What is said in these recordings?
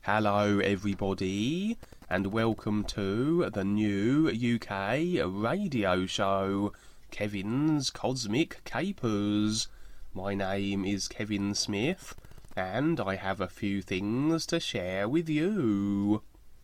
Hello everybody, and welcome to the new UK radio show, Kevin's Cosmic Capers. My name is Kevin Smith, and I have a few things to share with you.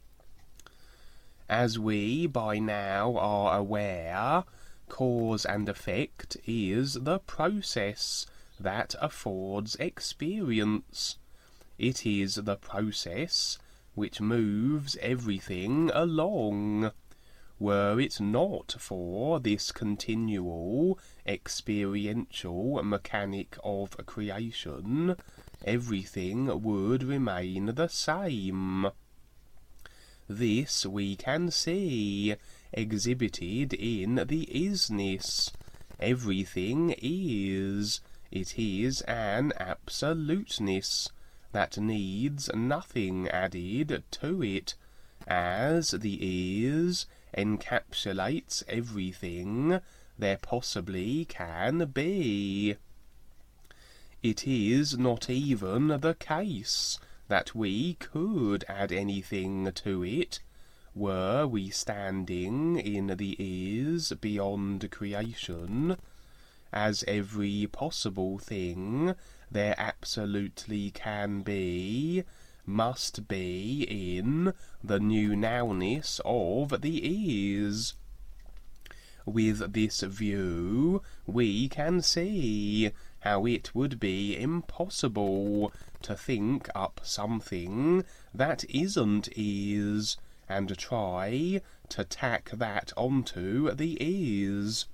As we by now are aware, cause and effect is the process that affords experience. It is the process which moves everything along. Were it not for this continual experiential mechanic of creation, everything would remain the same. This we can see exhibited in the isness. Everything is. It is an absoluteness that needs nothing added to it, as the is encapsulates everything there possibly can be. It is not even the case that we could add anything to it, were we standing in the is beyond creation, as every possible thing there absolutely can be, must be in the new nowness of the is. With this view, we can see how it would be impossible to think up something that isn't is, and try to tack that onto the is.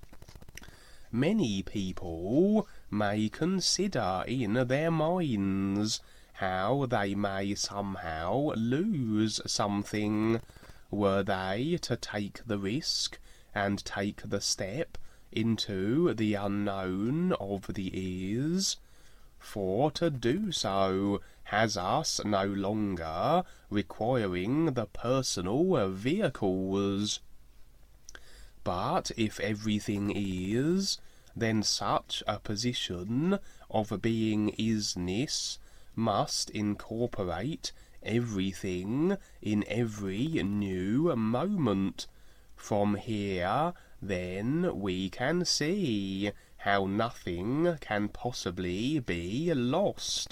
Many people may consider in their minds how they may somehow lose something, were they to take the risk and take the step into the unknown of the is. For to do so has us no longer requiring the personal vehicles. But if everything is, then such a position of being isness must incorporate everything in every new moment. From here, then, we can see how nothing can possibly be lost.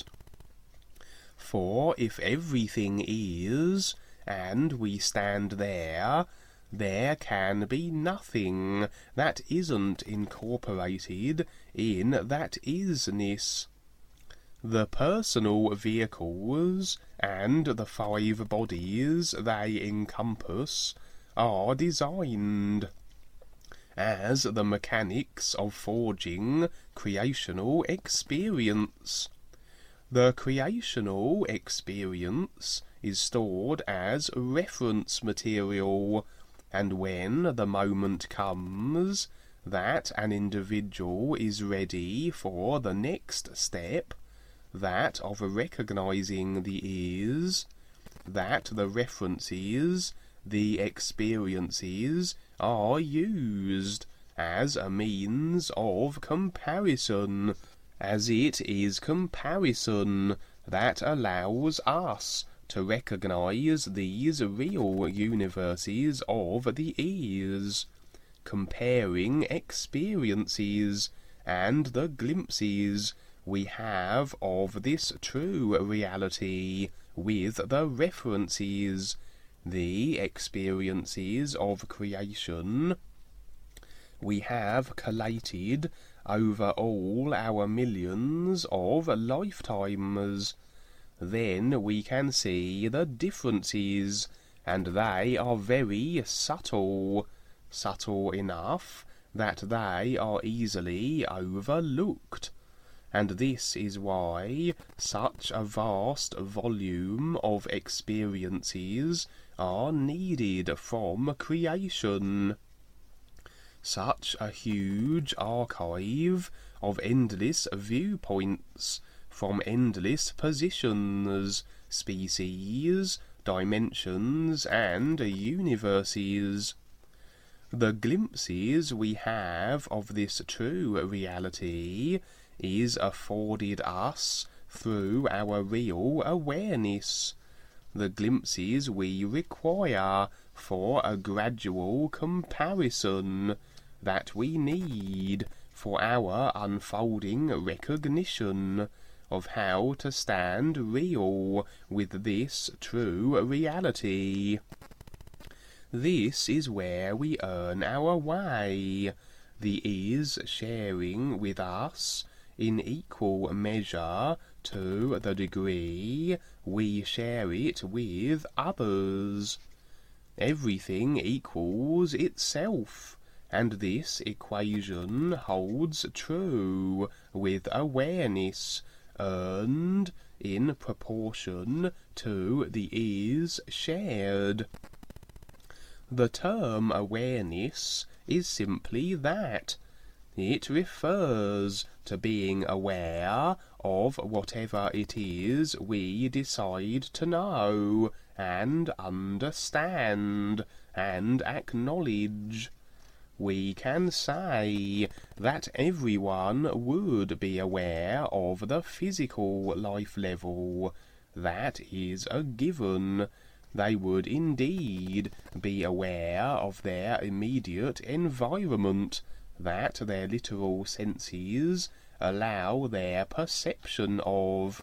For if everything is, and we stand there, there can be nothing that isn't incorporated in that isness. The personal vehicles and the 5 bodies they encompass are designed as the mechanics of forging creational experience. The creational experience is stored as reference material, and when the moment comes that an individual is ready for the next step, that of recognizing the is, that the references, the experiences, are used as a means of comparison, as it is comparison that allows us to recognize these real universes of the is, comparing experiences and the glimpses we have of this true reality with the references, the experiences of creation we have collated over all our millions of lifetimes. Then we can see the differences, and they are very subtle, subtle enough that they are easily overlooked. And this is why such a vast volume of experiences are needed from creation. Such a huge archive of endless viewpoints from endless positions, species, dimensions, and universes. The glimpses we have of this true reality is afforded us through our real awareness, the glimpses we require for a gradual comparison that we need for our unfolding recognition of how to stand real with this true reality. This is where we earn our way, the is sharing with us in equal measure to the degree we share it with others. Everything equals itself, and this equation holds true with awareness earned in proportion to the is shared. The term awareness is simply that. It refers to being aware of whatever it is we decide to know and understand and acknowledge. We can say that everyone would be aware of the physical life level. That is a given. They would indeed be aware of their immediate environment, that their literal senses allow their perception of.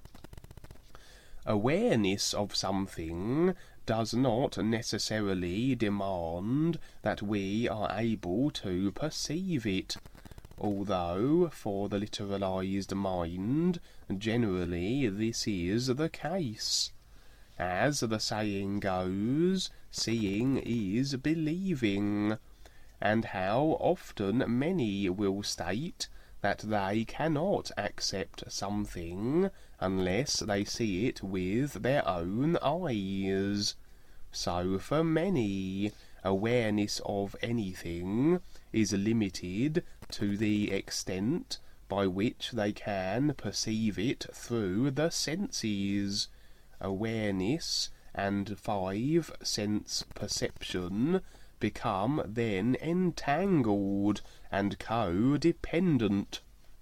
Awareness of something does not necessarily demand that we are able to perceive it, although for the literalized mind generally this is the case. As the saying goes, seeing is believing, and how often many will state that they cannot accept something unless they see it with their own eyes. So for many, awareness of anything is limited to the extent by which they can perceive it through the senses. Awareness and five sense perception become then entangled and codependent.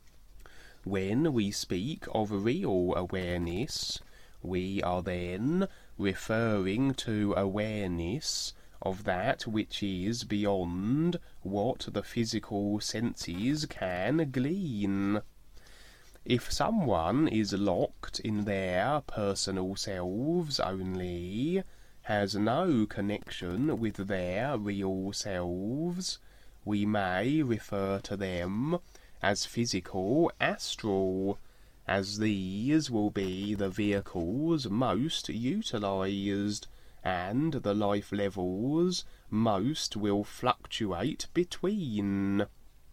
When we speak of real awareness, we are then referring to awareness of that which is beyond what the physical senses can glean. If someone is locked in their personal selves only, has no connection with their real selves, we may refer to them as physical astral, as these will be the vehicles most utilized, and the life levels most will fluctuate between.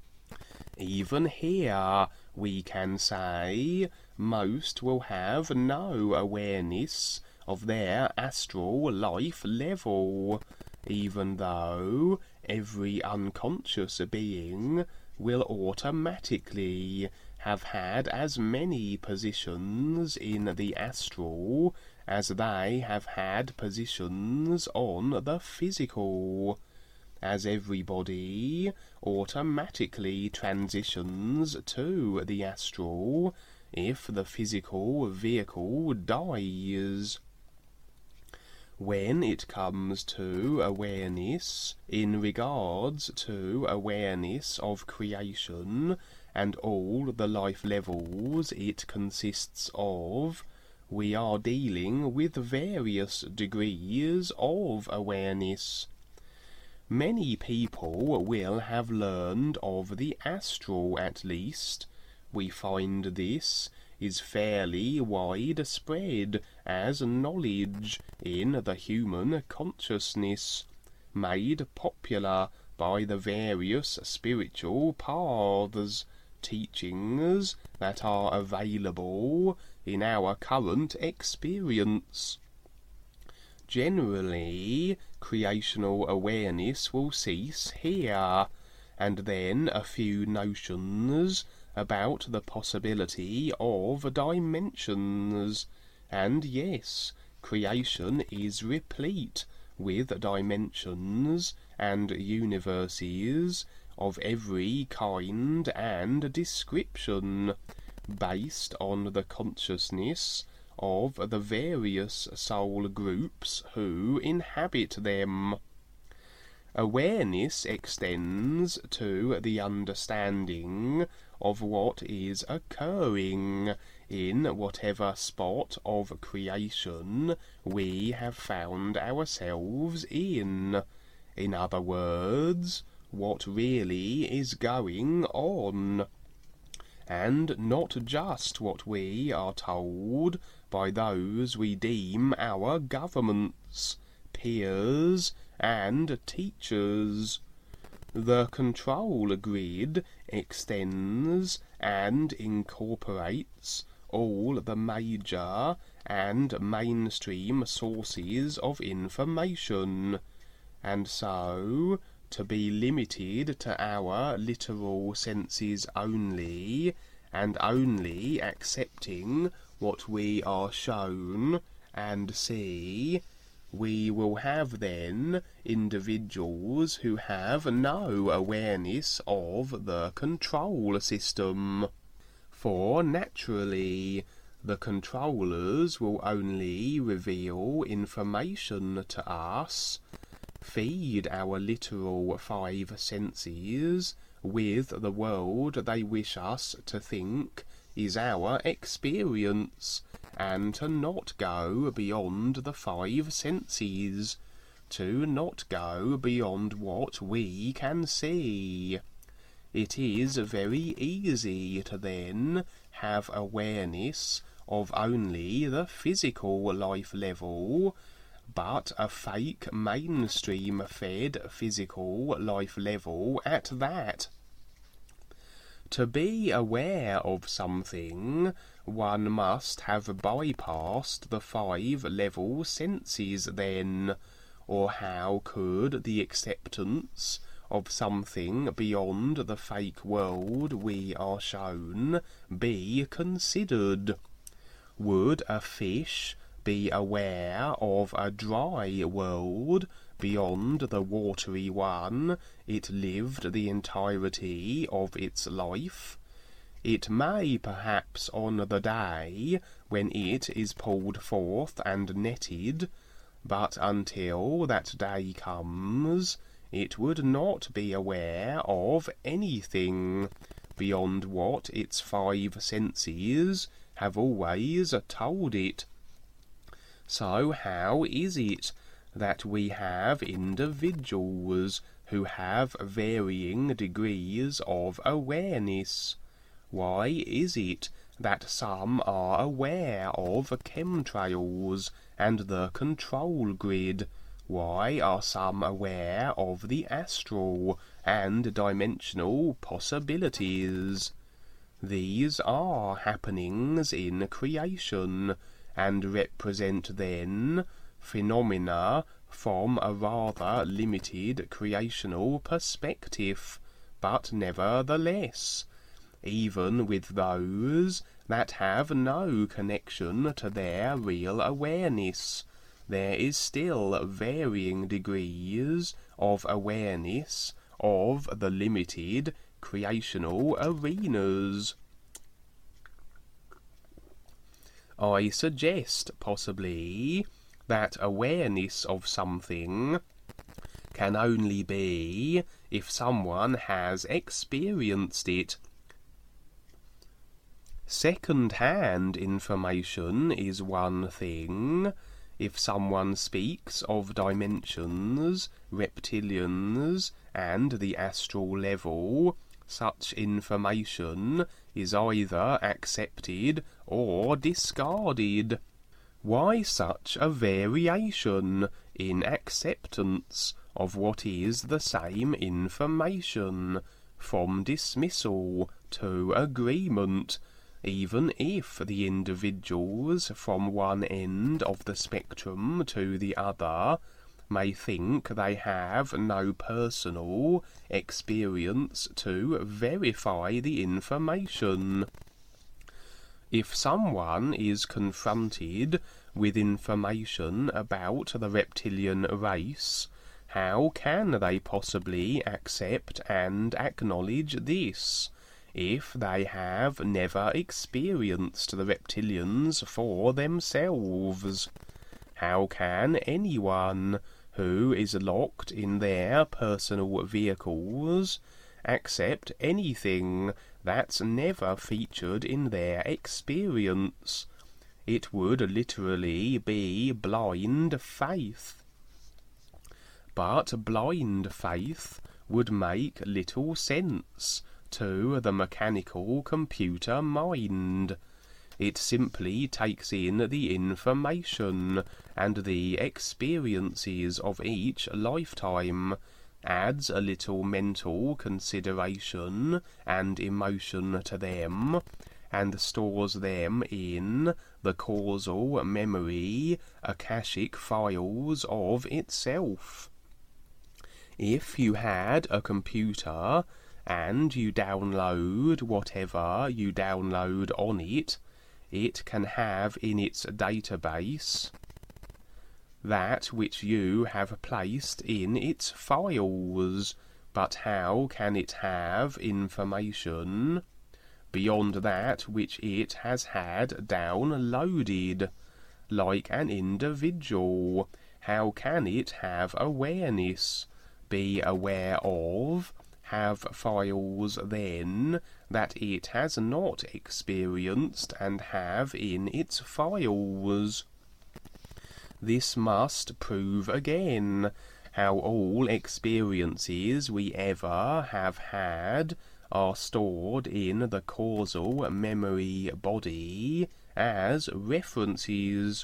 Even here, we can say most will have no awareness of their astral life level, even though every unconscious being will automatically have had as many positions in the astral as they have had positions on the physical, as everybody automatically transitions to the astral if the physical vehicle dies. When it comes to awareness in regards to awareness of creation and all the life levels it consists of, we are dealing with various degrees of awareness. Many people will have learned of the astral at least. We find this is fairly widespread as knowledge in the human consciousness, made popular by the various spiritual paths, teachings that are available in our current experience. Generally, creational awareness will cease here, and then a few notions about the possibility of dimensions. And yes, creation is replete with dimensions and universes of every kind and description, based on the consciousness of the various soul groups who inhabit them. Awareness extends to the understanding of what is occurring in whatever spot of creation we have found ourselves in. In other words, what really is going on, and not just what we are told by those we deem our governments, peers, and teachers. The control grid extends and incorporates all the major and mainstream sources of information, and so, to be limited to our literal senses only, and only accepting what we are shown and see, we will have then individuals who have no awareness of the control system. For naturally, the controllers will only reveal information to us, feed our literal five senses with the world they wish us to think is our experience, and to not go beyond the five senses, to not go beyond what we can see. It is very easy to then have awareness of only the physical life level, but a fake mainstream fed physical life level at that. To be aware of something, one must have bypassed the five level senses then, or how could the acceptance of something beyond the fake world we are shown be considered? Would a fish be aware of a dry world beyond the watery one it lived the entirety of its life? It may perhaps on the day when it is pulled forth and netted, but until that day comes, it would not be aware of anything beyond what its five senses have always told it. So how is it that we have individuals who have varying degrees of awareness? Why is it that some are aware of chemtrails and the control grid? Why are some aware of the astral and dimensional possibilities? These are happenings in creation, and represent then phenomena from a rather limited creational perspective, but nevertheless, even with those that have no connection to their real awareness, there is still varying degrees of awareness of the limited creational arenas. I suggest, possibly, that awareness of something can only be if someone has experienced it. Second-hand information is one thing. If someone speaks of dimensions, reptilians, and the astral level, such information is either accepted or discarded. Why such a variation in acceptance of what is the same information, from dismissal to agreement, even if the individuals from one end of the spectrum to the other may think they have no personal experience to verify the information? If someone is confronted with information about the reptilian race, how can they possibly accept and acknowledge this? if they have never experienced the reptilians for themselves? How can anyone who is locked in their personal vehicles accept anything that's never featured in their experience? It would literally be blind faith. But blind faith would make little sense to the mechanical computer mind. It simply takes in the information and the experiences of each lifetime, adds a little mental consideration and emotion to them, and stores them in the causal memory akashic files of itself. If you had a computer and you download whatever you download on it, it can have in its database that which you have placed in its files, but how can it have information beyond that which it has had downloaded? Like an individual, how can it have awareness, be aware of, have files then that it has not experienced and have in its files? This must prove again how all experiences we ever have had are stored in the causal memory body as references.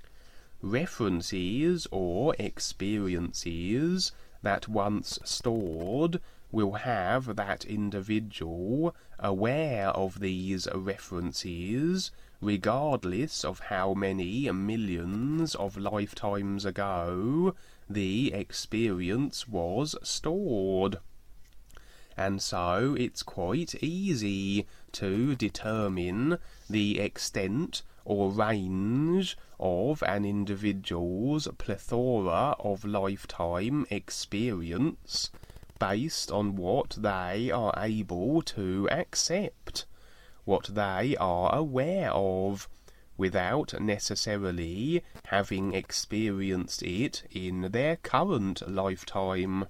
References or experiences that once stored will have that individual aware of these references, regardless of how many millions of lifetimes ago the experience was stored. And so it's quite easy to determine the extent or range of an individual's plethora of lifetime experience based on what they are able to accept, what they are aware of, without necessarily having experienced it in their current lifetime.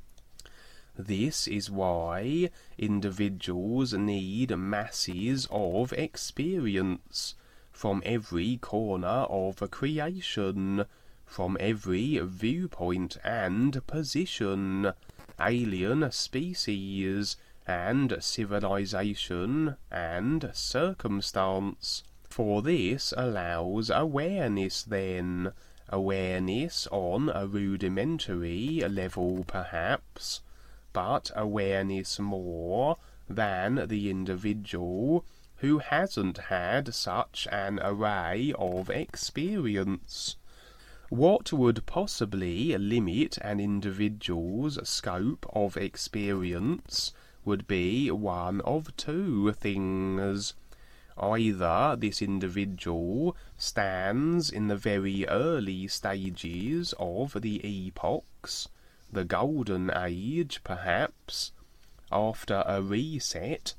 This is why individuals need masses of experience from every corner of creation, from every viewpoint and position, alien species and civilization and circumstance. For this allows awareness then, awareness on a rudimentary level perhaps, but awareness more than the individual who hasn't had such an array of experience. What would possibly limit an individual's scope of experience would be one of two things. Either this individual stands in the very early stages of the epochs, the Golden Age perhaps, after a reset,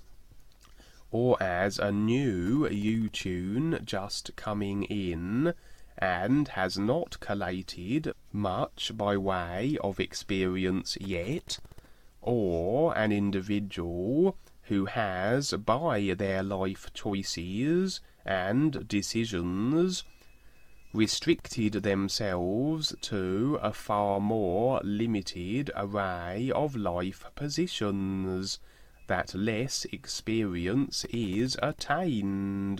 or as a new U-tune just coming in and has not collated much by way of experience yet, or an individual who has, by their life choices and decisions, restricted themselves to a far more limited array of life positions, that less experience is attained.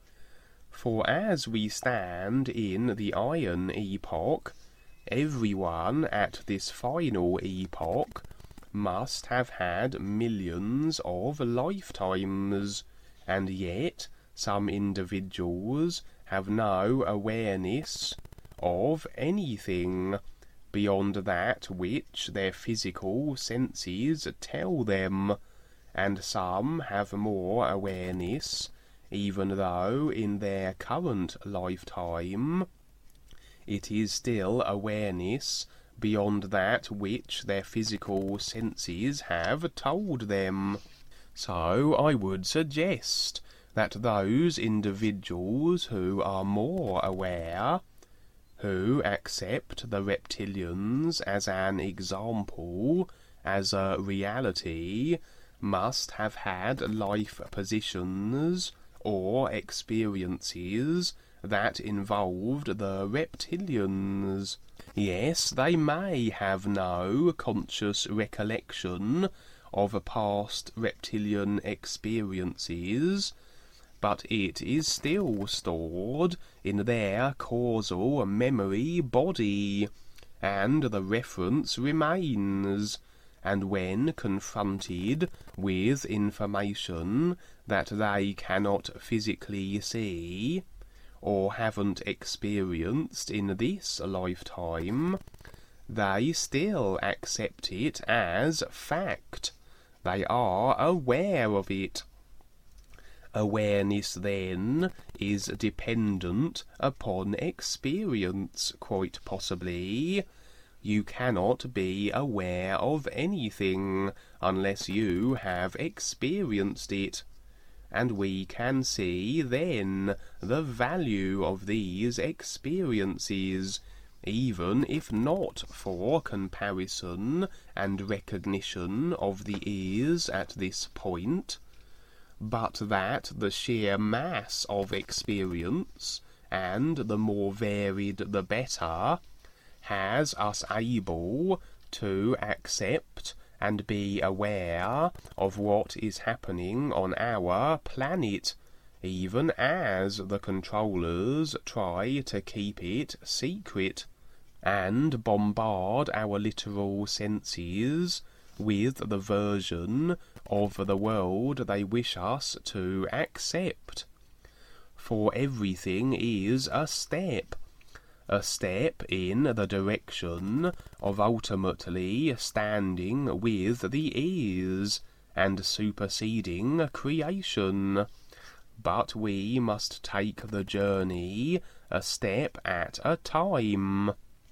For as we stand in the Iron Epoch, everyone at this final epoch must have had millions of lifetimes, and yet some individuals have no awareness of anything beyond that which their physical senses tell them, and some have more awareness, even though in their current lifetime it is still awareness beyond that which their physical senses have told them. So I would suggest that those individuals who are more aware, who accept the reptilians as an example, as a reality, must have had life positions or experiences that involved the reptilians. Yes, they may have no conscious recollection of past reptilian experiences, but it is still stored in their causal memory body, and the reference remains, and when confronted with information that they cannot physically see, or haven't experienced in this lifetime, they still accept it as fact. They are aware of it. Awareness, then, is dependent upon experience, quite possibly. You cannot be aware of anything unless you have experienced it, and we can see then the value of these experiences, even if not for comparison and recognition of the ears at this point, but that the sheer mass of experience, and the more varied the better, has us able to accept and be aware of what is happening on our planet, even as the controllers try to keep it secret, and bombard our literal senses with the version of the world they wish us to accept. For everything is a step in the direction of ultimately standing with the ears and superseding creation. But we must take the journey a step at a time.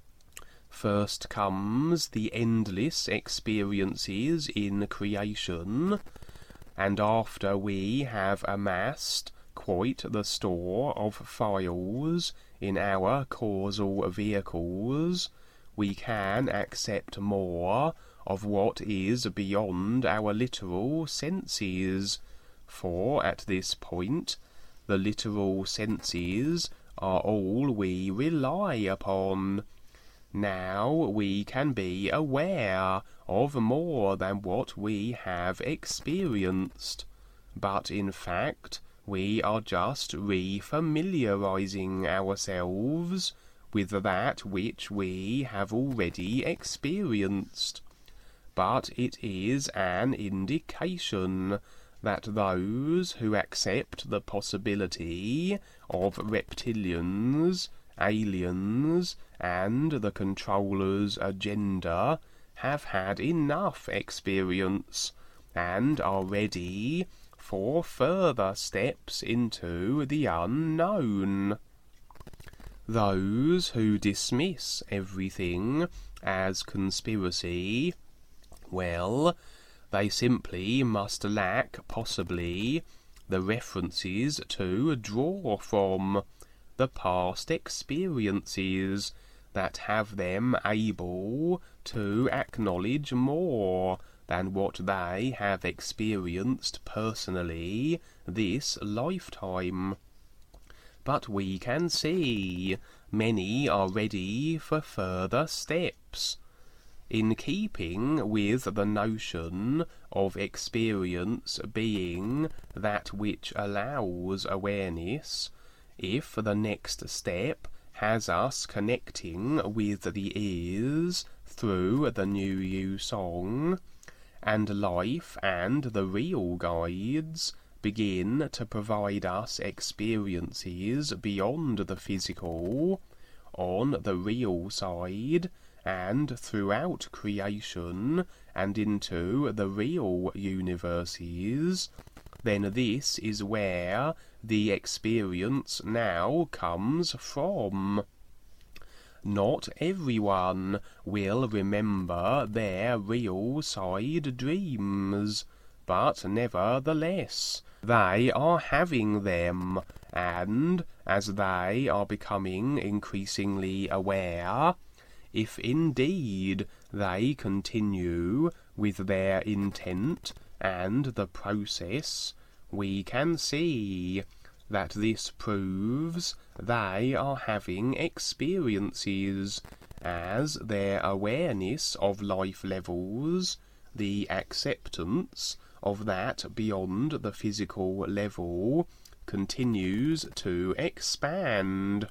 First comes the endless experiences in creation, and after we have amassed quite the store of files in our causal vehicles, we can accept more of what is beyond our literal senses, for at this point the literal senses are all we rely upon. Now we can be aware of more than what we have experienced, but in fact we are just re-familiarizing ourselves with that which we have already experienced. But it is an indication that those who accept the possibility of reptilians, aliens, and the controller's agenda have had enough experience, and are ready for further steps into the unknown. Those who dismiss everything as conspiracy, well, they simply must lack, possibly, the references to draw from, the past experiences that have them able to acknowledge more than what they have experienced personally this lifetime. But we can see many are ready for further steps. In keeping with the notion of experience being that which allows awareness, if the next step has us connecting with the ears through the New You song, and life and the real guides begin to provide us experiences beyond the physical, on the real side, and throughout creation, and into the real universes, then this is where the experience now comes from. Not everyone will remember their real side dreams, but nevertheless they are having them, and as they are becoming increasingly aware, if indeed they continue with their intent and the process, we can see that this proves they are having experiences, as their awareness of life levels, the acceptance of that beyond the physical level, continues to expand.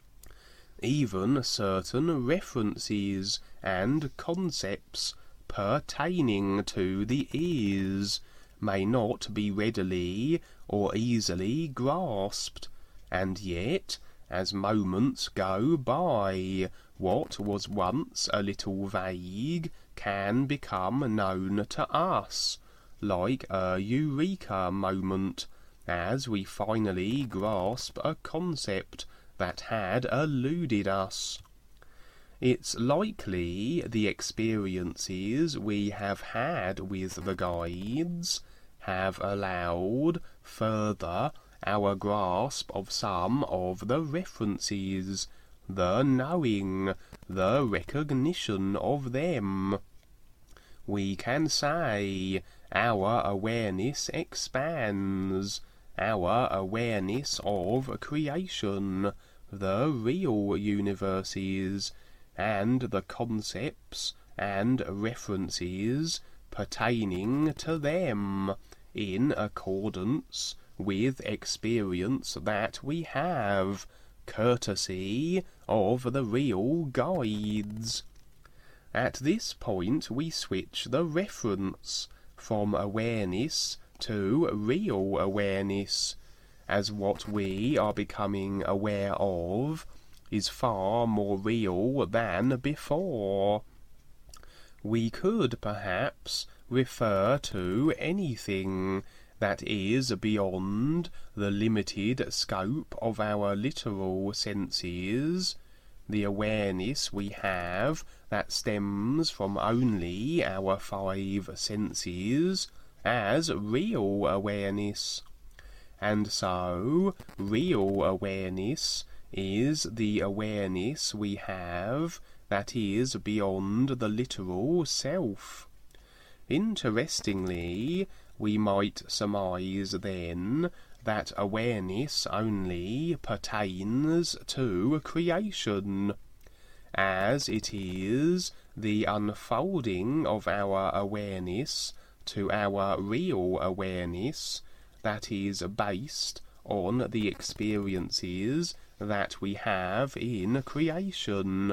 Even certain references and concepts pertaining to the ears may not be readily or easily grasped, and yet, as moments go by, what was once a little vague can become known to us, like a eureka moment, as we finally grasp a concept that had eluded us. It's likely the experiences we have had with the guides have allowed further our grasp of some of the references, the knowing, the recognition of them. We can say our awareness expands, our awareness of creation, the real universes, and the concepts and references pertaining to them, in accordance with experience that we have, courtesy of the real guides. At this point we switch the reference from awareness to real awareness, as what we are becoming aware of is far more real than before. We could perhaps refer to anything that is beyond the limited scope of our literal senses, the awareness we have that stems from only our 5 senses, as real awareness. And so, real awareness is the awareness we have that is beyond the literal self. Interestingly, we might surmise then that awareness only pertains to creation, as it is the unfolding of our awareness to our real awareness that is based on the experiences that we have in creation.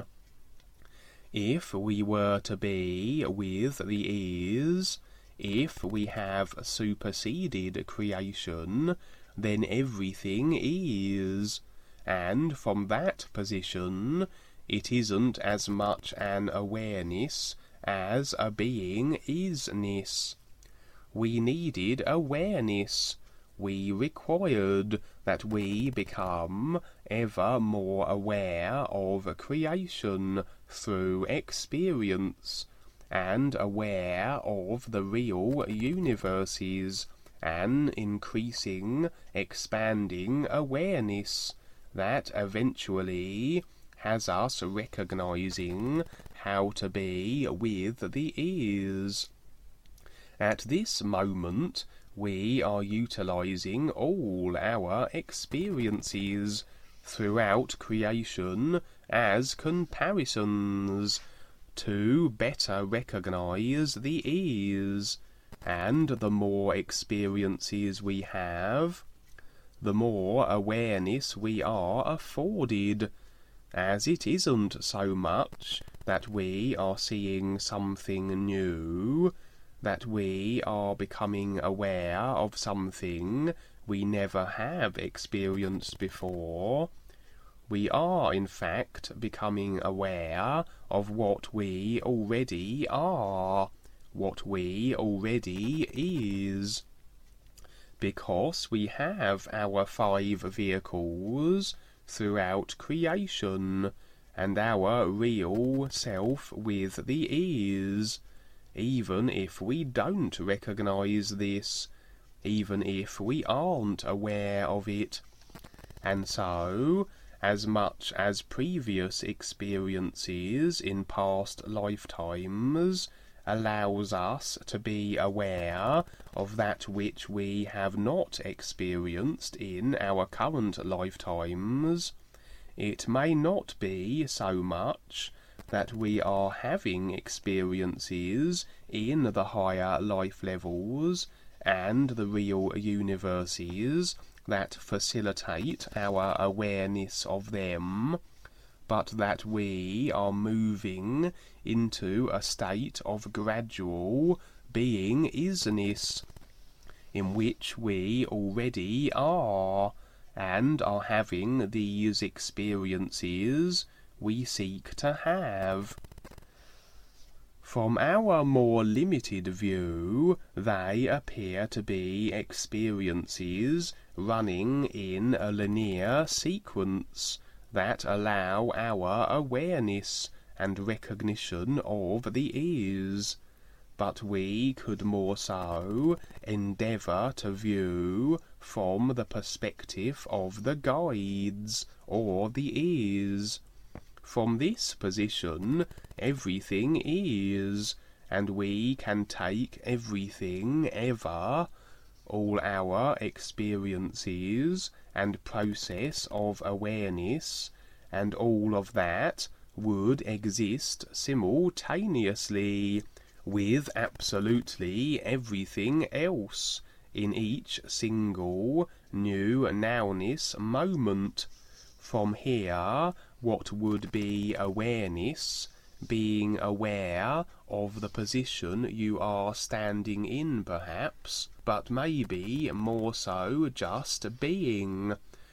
If we were to be with the ears, if we have superseded creation, then everything is, and from that position it isn't as much an awareness as a being isness. We needed awareness. We required that we become ever more aware of creation through experience, and aware of the real universes, an increasing, expanding awareness that eventually has us recognizing how to be with the ears. At this moment, we are utilizing all our experiences throughout creation as comparisons to better recognize the ears, and the more experiences we have, the more awareness we are afforded, as it isn't so much that we are seeing something new, that we are becoming aware of something we never have experienced before. We are, in fact, becoming aware of what we already are, what we already is. Because we have our 5 vehicles throughout creation, and our real self with the ears, even if we don't recognize this, even if we aren't aware of it. And so, as much as previous experiences in past lifetimes allows us to be aware of that which we have not experienced in our current lifetimes, it may not be so much that we are having experiences in the higher life levels and the real universes that facilitate our awareness of them, but that we are moving into a state of gradual being-isness, in which we already are, and are having these experiences we seek to have. From our more limited view, they appear to be experiences running in a linear sequence that allow our awareness and recognition of the is, but we could more so endeavour to view from the perspective of the guides, or the is. From this position, everything is, and we can take everything ever, all our experiences and process of awareness, and all of that would exist simultaneously with absolutely everything else in each single new nowness moment. From here, what would be awareness, being aware of the position you are standing in perhaps, but maybe more so just being,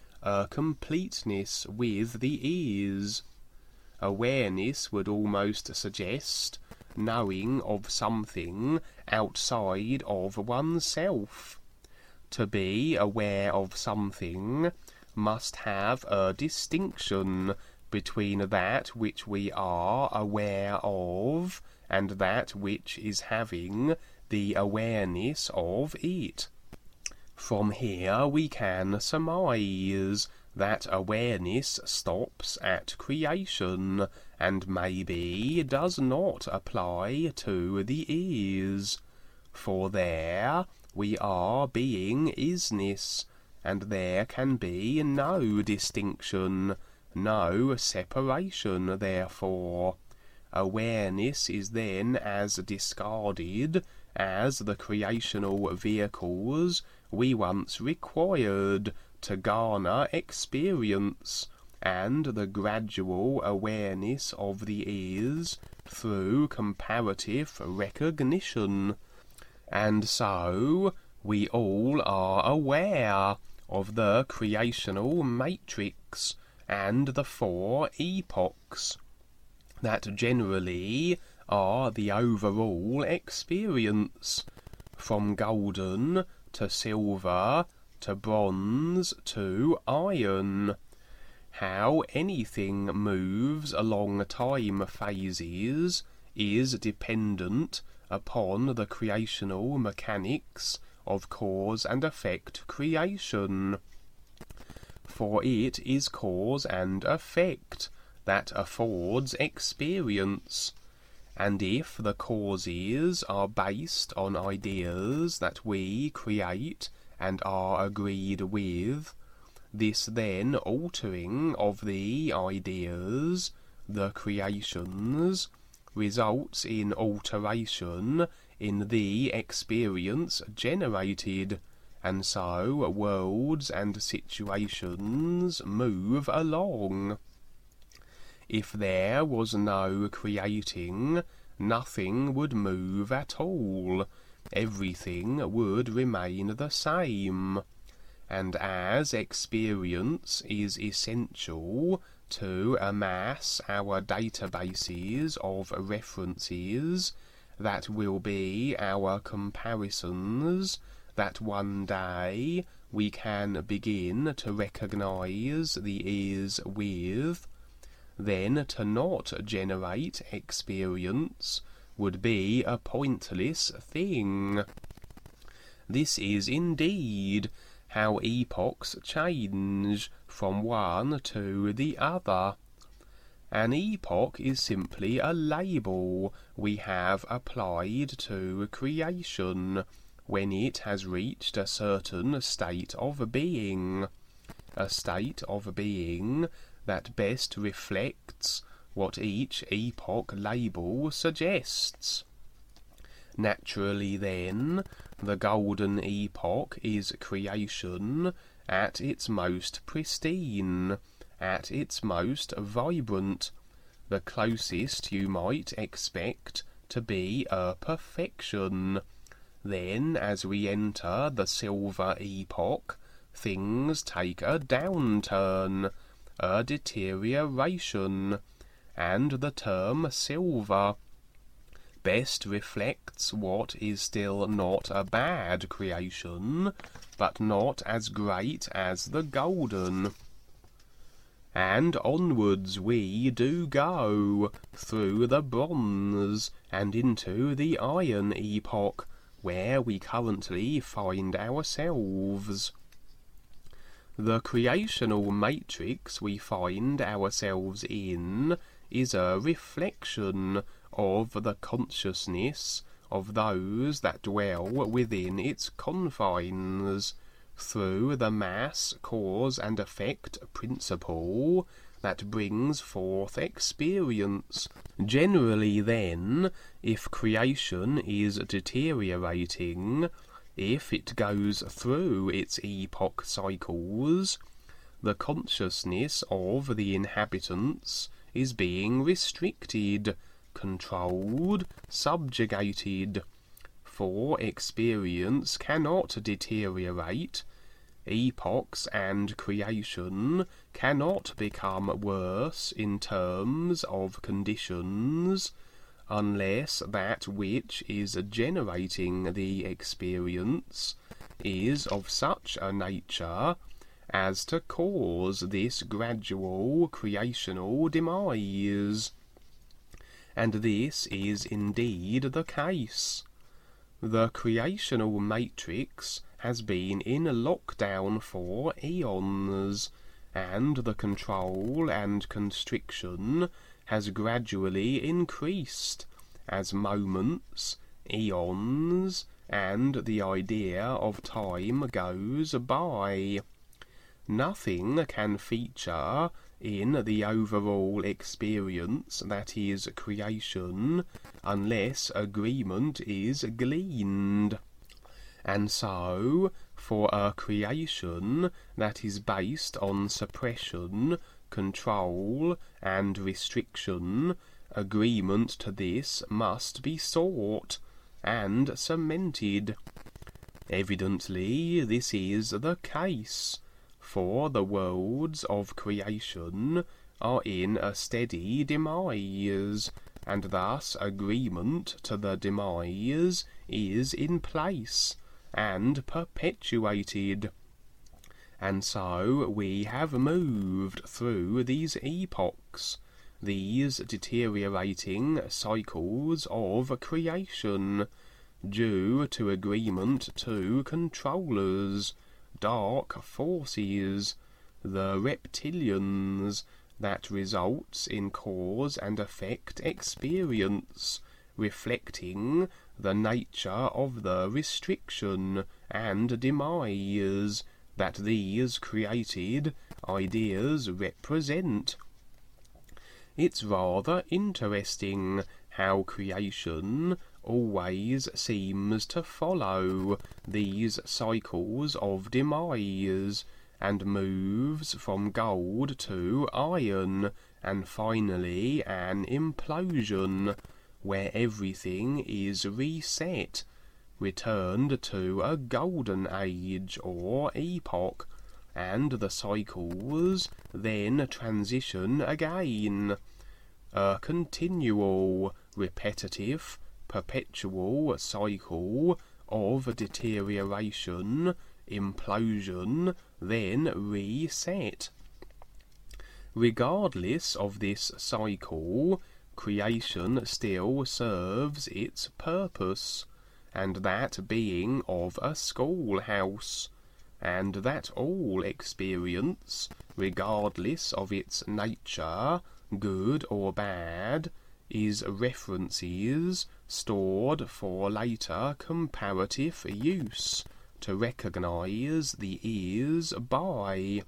a completeness with the is. Awareness would almost suggest knowing of something outside of oneself. To be aware of something must have a distinction between that which we are aware of and that which is having the awareness of it. From here we can surmise that awareness stops at creation, and maybe does not apply to the is, for there we are being-isness, and there can be no distinction, no separation therefore. Awareness is then as discarded as the creational vehicles we once required to garner experience, and the gradual awareness of the is through comparative recognition. And so we all are aware of the creational matrix and the 4 epochs that generally are the overall experience, from golden to silver to bronze to iron. How anything moves along time phases is dependent upon the creational mechanics of cause and effect creation. For it is cause and effect that affords experience, and if the causes are based on ideas that we create and are agreed with, this then altering of the ideas, the creations, results in alteration in the experience generated, and so worlds and situations move along. If there was no creating, nothing would move at all, everything would remain the same. And as experience is essential to amass our databases of references, that will be our comparisons, that one day we can begin to recognize the is with, then to not generate experience, would be a pointless thing. This is indeed how epochs change from one to the other. An epoch is simply a label we have applied to creation when it has reached a certain state of being, a state of being that best reflects what each epoch label suggests. Naturally then, the golden epoch is creation at its most pristine, at its most vibrant, the closest you might expect to be a perfection. Then, as we enter the silver epoch, things take a downturn, a deterioration, and the term silver best reflects what is still not a bad creation, but not as great as the golden. And onwards we do go, through the bronze, and into the iron epoch, where we currently find ourselves. The creational matrix we find ourselves in is a reflection of the consciousness of those that dwell within its confines, through the mass cause and effect principle that brings forth experience. Generally then, if creation is deteriorating, if it goes through its epoch cycles, the consciousness of the inhabitants is being restricted, controlled, subjugated. For experience cannot deteriorate, epochs and creation cannot become worse in terms of conditions, unless that which is generating the experience is of such a nature as to cause this gradual creational demise. And this is indeed the case. The creational matrix has been in lockdown for eons, and the control and constriction has gradually increased as moments, eons, and the idea of time goes by. Nothing can feature in the overall experience that is creation unless agreement is gleaned. And so, for a creation that is based on suppression, control, and restriction, agreement to this must be sought and cemented. Evidently, this is the case, for the worlds of creation are in a steady demise, and thus agreement to the demise is in place and perpetuated. And so we have moved through these epochs, these deteriorating cycles of creation, due to agreement to controllers, dark forces, the reptilians, that results in cause and effect experience, reflecting the nature of the restriction and demise that these created ideas represent. It's rather interesting how creation always seems to follow these cycles of demise, and moves from gold to iron, and finally an implosion, where everything is reset, returned to a golden age or epoch, and the cycles then transition again. A continual, repetitive, perpetual cycle of deterioration, implosion, then reset. Regardless of this cycle, creation still serves its purpose, and that being of a schoolhouse, and that all experience, regardless of its nature, good or bad, is references stored for later comparative use, to recognize the ears by.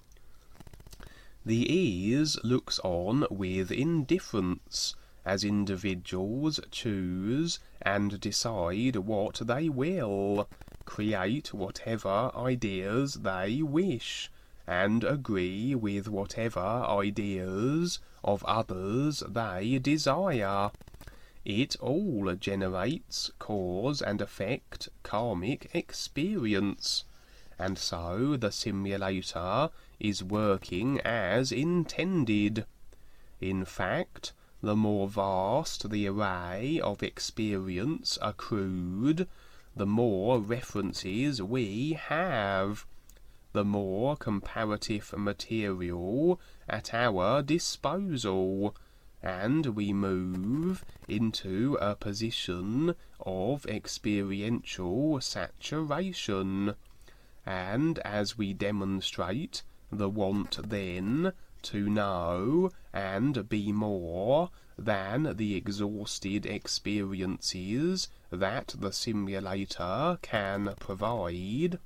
The ears looks on with indifference, as individuals choose and decide what they will, create whatever ideas they wish, and agree with whatever ideas of others they desire. It all generates cause and effect karmic experience, and so the simulator is working as intended. In fact, the more vast the array of experience accrued, the more references we have, the more comparative material at our disposal, and we move into a position of experiential saturation. And as we demonstrate the want then to know and be more than the exhausted experiences that the simulator can provide,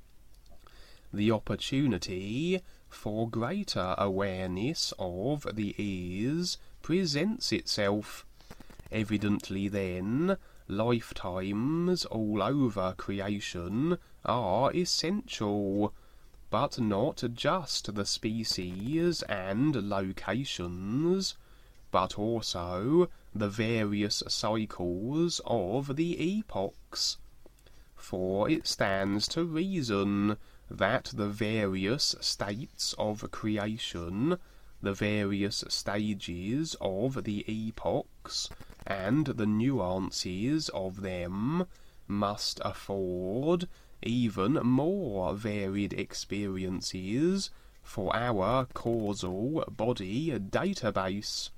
the opportunity for greater awareness of the ears presents itself. Evidently then, lifetimes all over creation are essential, but not just the species and locations, but also the various cycles of the epochs. For it stands to reason that the various states of creation, the various stages of the epochs, and the nuances of them must afford even more varied experiences for our causal body database.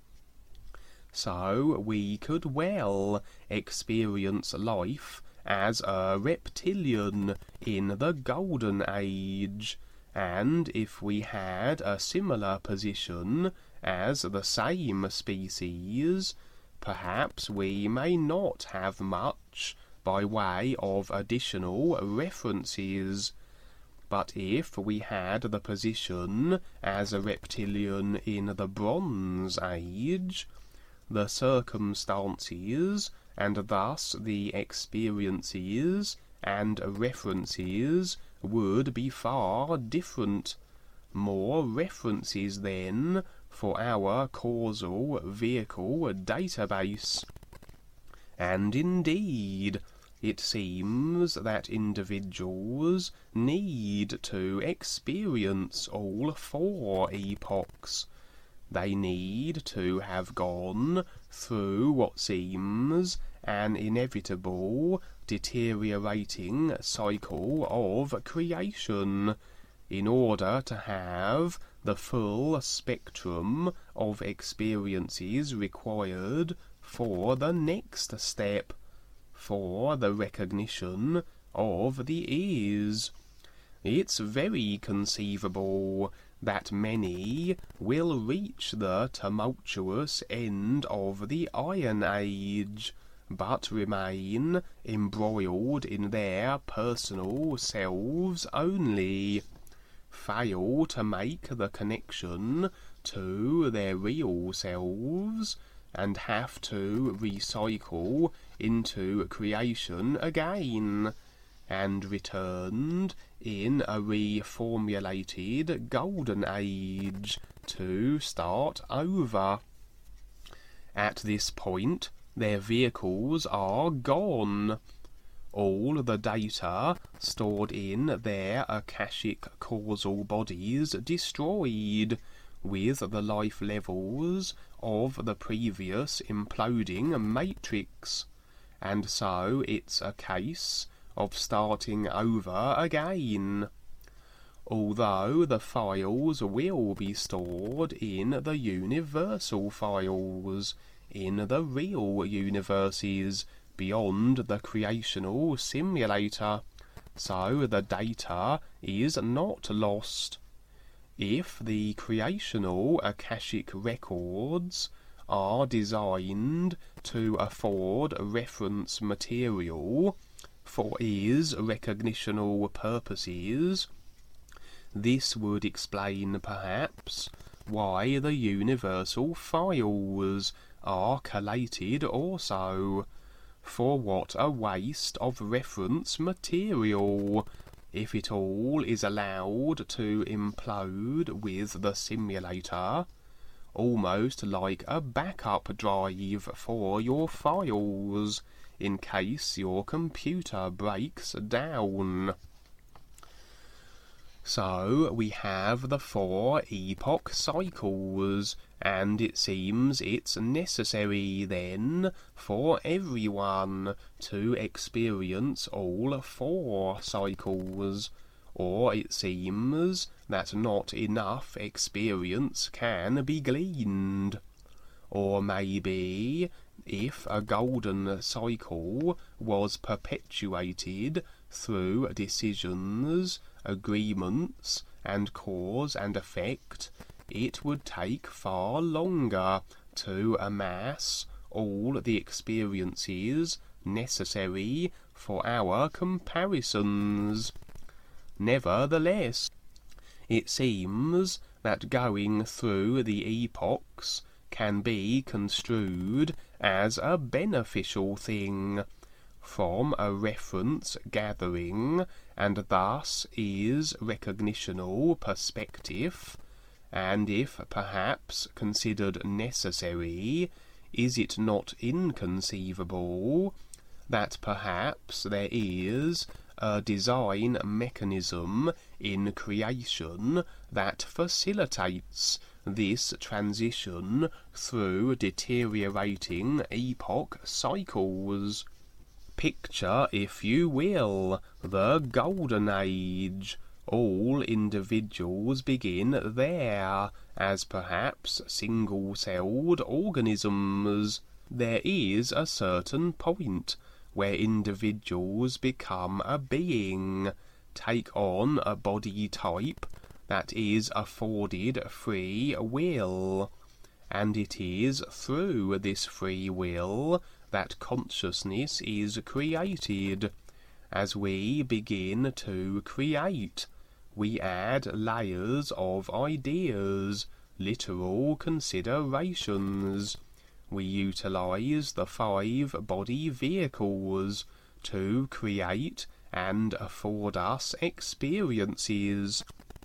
So we could well experience life as a reptilian in the Golden Age, and if we had a similar position as the same species, perhaps we may not have much by way of additional references. But if we had the position as a reptilian in the Bronze Age, the circumstances, and thus the experiences and references, would be far different. More references then for our causal vehicle database. And indeed, it seems that individuals need to experience all four epochs. They need to have gone through what seems an inevitable deteriorating cycle of creation, in order to have the full spectrum of experiences required for the next step, for the recognition of the ears. It's very conceivable that many will reach the tumultuous end of the Iron Age, but remain embroiled in their personal selves only, fail to make the connection to their real selves, and have to recycle into creation again, and returned in a reformulated Golden Age to start over. At this point, their vehicles are gone. All the data stored in their Akashic causal bodies destroyed, with the life levels of the previous imploding matrix, and so it's a case of starting over again. Although the files will be stored in the universal files, in the real universes beyond the creational simulator, so the data is not lost. If the creational Akashic records are designed to afford reference material for his recognitional purposes, this would explain perhaps why the universal files are collated also. For what a waste of reference material if it all is allowed to implode with the simulator, almost like a backup drive for your files in case your computer breaks down. So we have the 4 epoch cycles, and it seems it's necessary then for everyone to experience all 4 cycles, or it seems that not enough experience can be gleaned. Or maybe if a golden cycle was perpetuated through decisions, agreements, and cause and effect, it would take far longer to amass all the experiences necessary for our comparisons. Nevertheless, it seems that going through the epochs can be construed as a beneficial thing from a reference gathering, and thus is recognitional perspective, and if perhaps considered necessary, is it not inconceivable that perhaps there is a design mechanism in creation that facilitates this transition through deteriorating epoch cycles? Picture, if you will, the Golden Age. All individuals begin there, as perhaps single-celled organisms. There is a certain point where individuals become a being, take on a body type that is afforded free will, and it is through this free will that consciousness is created. As we begin to create, we add layers of ideas, literal considerations. We utilize the 5 body vehicles to create and afford us experiences.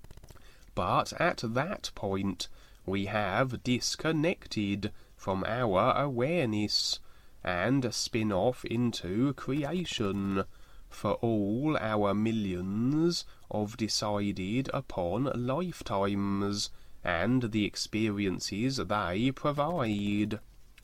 But at that point, we have disconnected from our awareness and spin off into creation for all our millions of decided upon lifetimes and the experiences they provide.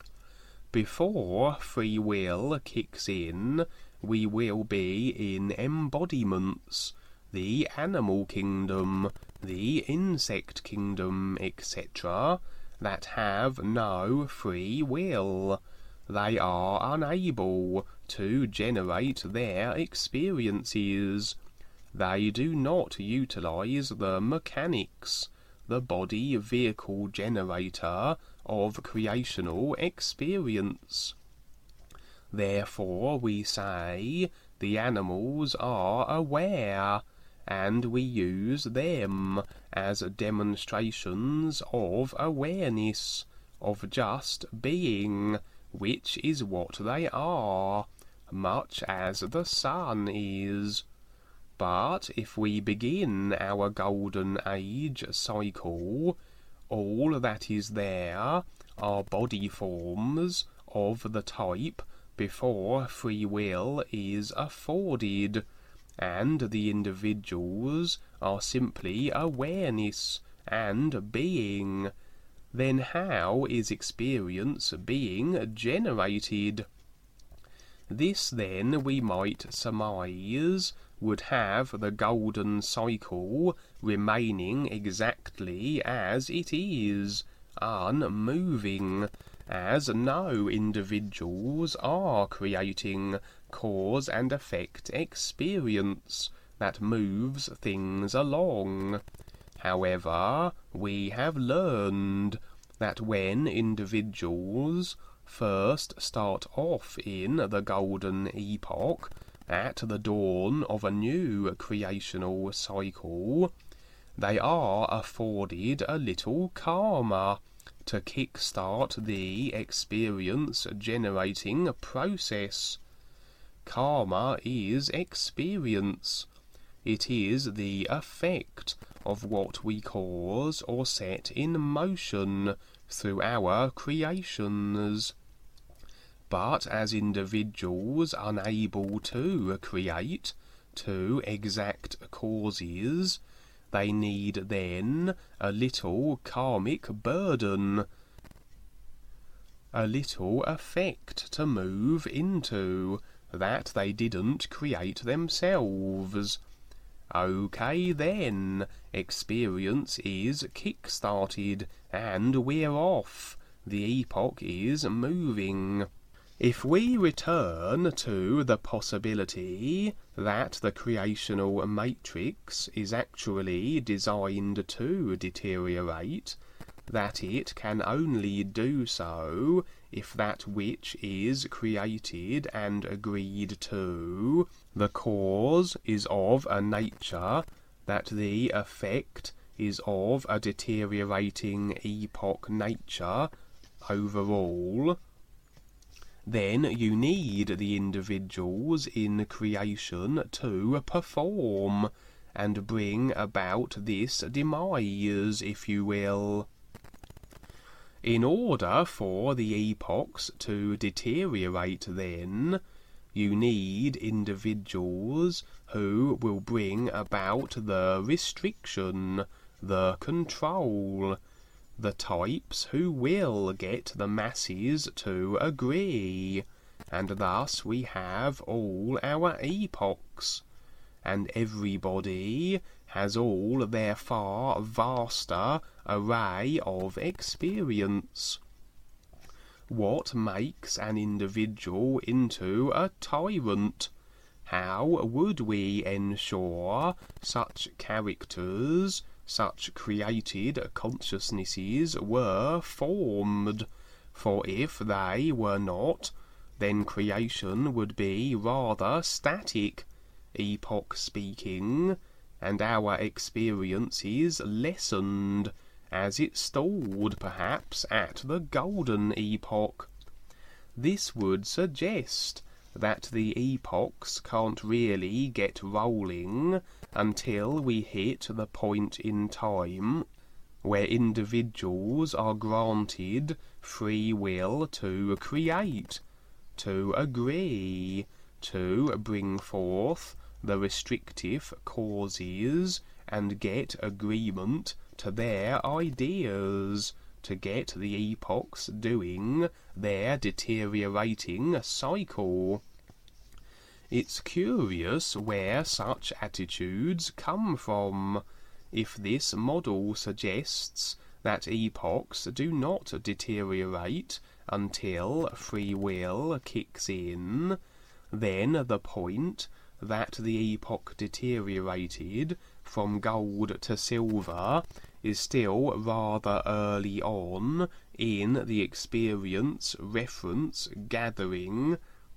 Before free will kicks in, we will be in embodiments, the animal kingdom, the insect kingdom, etc., that have no free will. They are unable to generate their experiences. They do not utilize the mechanics, the body vehicle generator of creational experience. Therefore, we say the animals are aware, and we use them as demonstrations of awareness, of just being, which is what they are, much as the sun is. But if we begin our Golden Age cycle, all that is there are body forms of the type before free will is afforded, and the individuals are simply awareness and being. Then how is experience being generated? This then, we might surmise, would have the golden cycle remaining exactly as it is, unmoving, as no individuals are creating cause and effect experience that moves things along. However, we have learned that when individuals first start off in the golden epoch, at the dawn of a new creational cycle, they are afforded a little karma to kickstart the experience-generating process. Karma is experience. It is the effect of what we cause or set in motion through our creations. But as individuals unable to create, to exact causes, they need then a little karmic burden, a little effect to move into that they didn't create themselves. Okay then, experience is kick-started and we're off. The epoch is moving. If we return to the possibility that the creational matrix is actually designed to deteriorate, that it can only do so if that which is created and agreed to, the cause is of a nature, that the effect is of a deteriorating epoch nature overall, then you need the individuals in creation to perform and bring about this demise, if you will. In order for the epochs to deteriorate then, you need individuals who will bring about the restriction, the control, the types who will get the masses to agree, and thus we have all our epochs, and everybody has all their far vaster array of experience. What makes an individual into a tyrant? How would we ensure such characters, such created consciousnesses were formed? For if they were not, then creation would be rather static, epoch speaking, and our experience is lessened, as it stalled perhaps at the golden epoch. This would suggest that the epochs can't really get rolling until we hit the point in time where individuals are granted free will to create, to agree, to bring forth the restrictive causes and get agreement to their ideas, to get the epochs doing their deteriorating cycle. It's curious where such attitudes come from, if this model suggests that epochs do not deteriorate until free will kicks in. Then the point that the epoch deteriorated from gold to silver is still rather early on in the experience reference gathering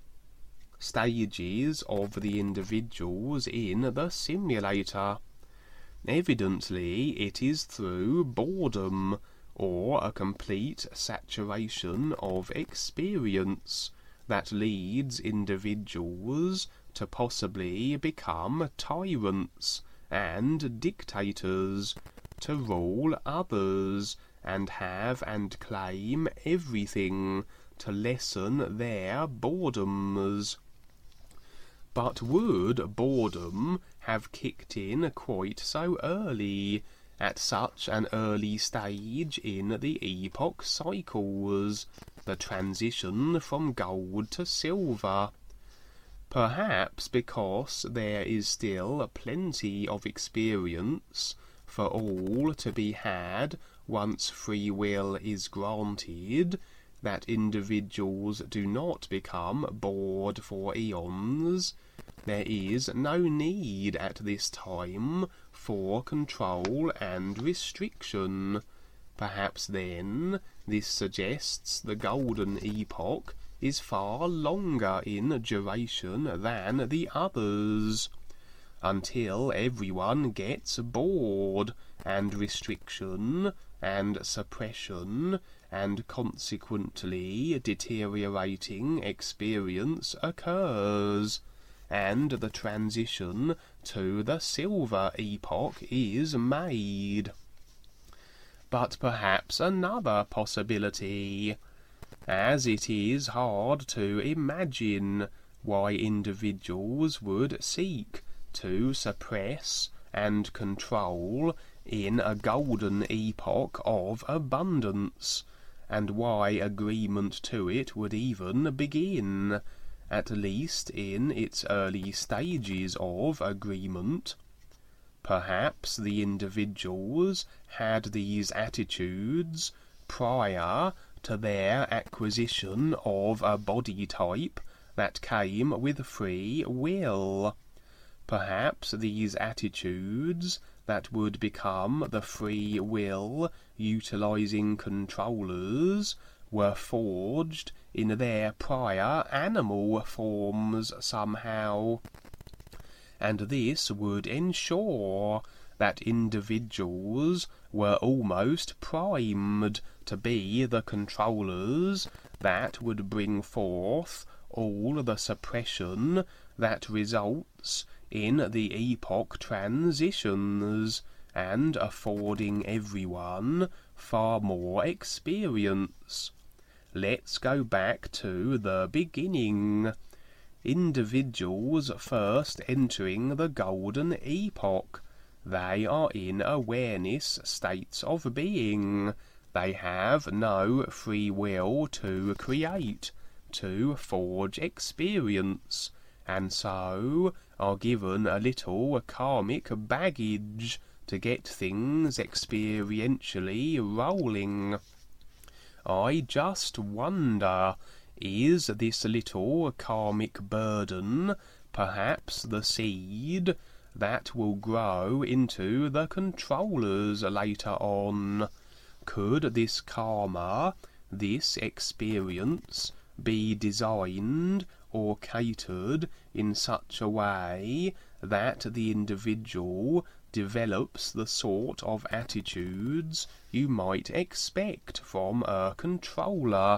stages of the individuals in the simulator. Evidently it is through boredom, or a complete saturation of experience, that leads individuals to possibly become tyrants and dictators, to rule others, and have and claim everything, to lessen their boredoms. But would boredom have kicked in quite so early, at such an early stage in the epoch cycles, the transition from gold to silver? Perhaps because there is still plenty of experience for all to be had once free will is granted, that individuals do not become bored for eons, there is no need at this time for control and restriction. Perhaps then this suggests the golden epoch is far longer in duration than the others, until everyone gets bored, and restriction and suppression and consequently deteriorating experience occurs, and the transition to the silver epoch is made. But perhaps another possibility, as it is hard to imagine why individuals would seek to suppress and control in a golden epoch of abundance, and why agreement to it would even begin, at least in its early stages of agreement. Perhaps the individuals had these attitudes prior to their acquisition of a body type that came with free will. Perhaps these attitudes that would become the free will utilizing controllers were forged in their prior animal forms somehow, and this would ensure that individuals were almost primed to be the controllers that would bring forth all the suppression that results in the epoch transitions, and affording everyone far more experience. Let's go back to the beginning. Individuals first entering the golden epoch. They are in awareness states of being. They have no free will to create, to forge experience, and so are given a little karmic baggage to get things experientially rolling. I just wonder, is this little karmic burden perhaps the seed that will grow into the controllers later on? Could this karma, this experience, be designed or catered in such a way that the individual develops the sort of attitudes you might expect from a controller?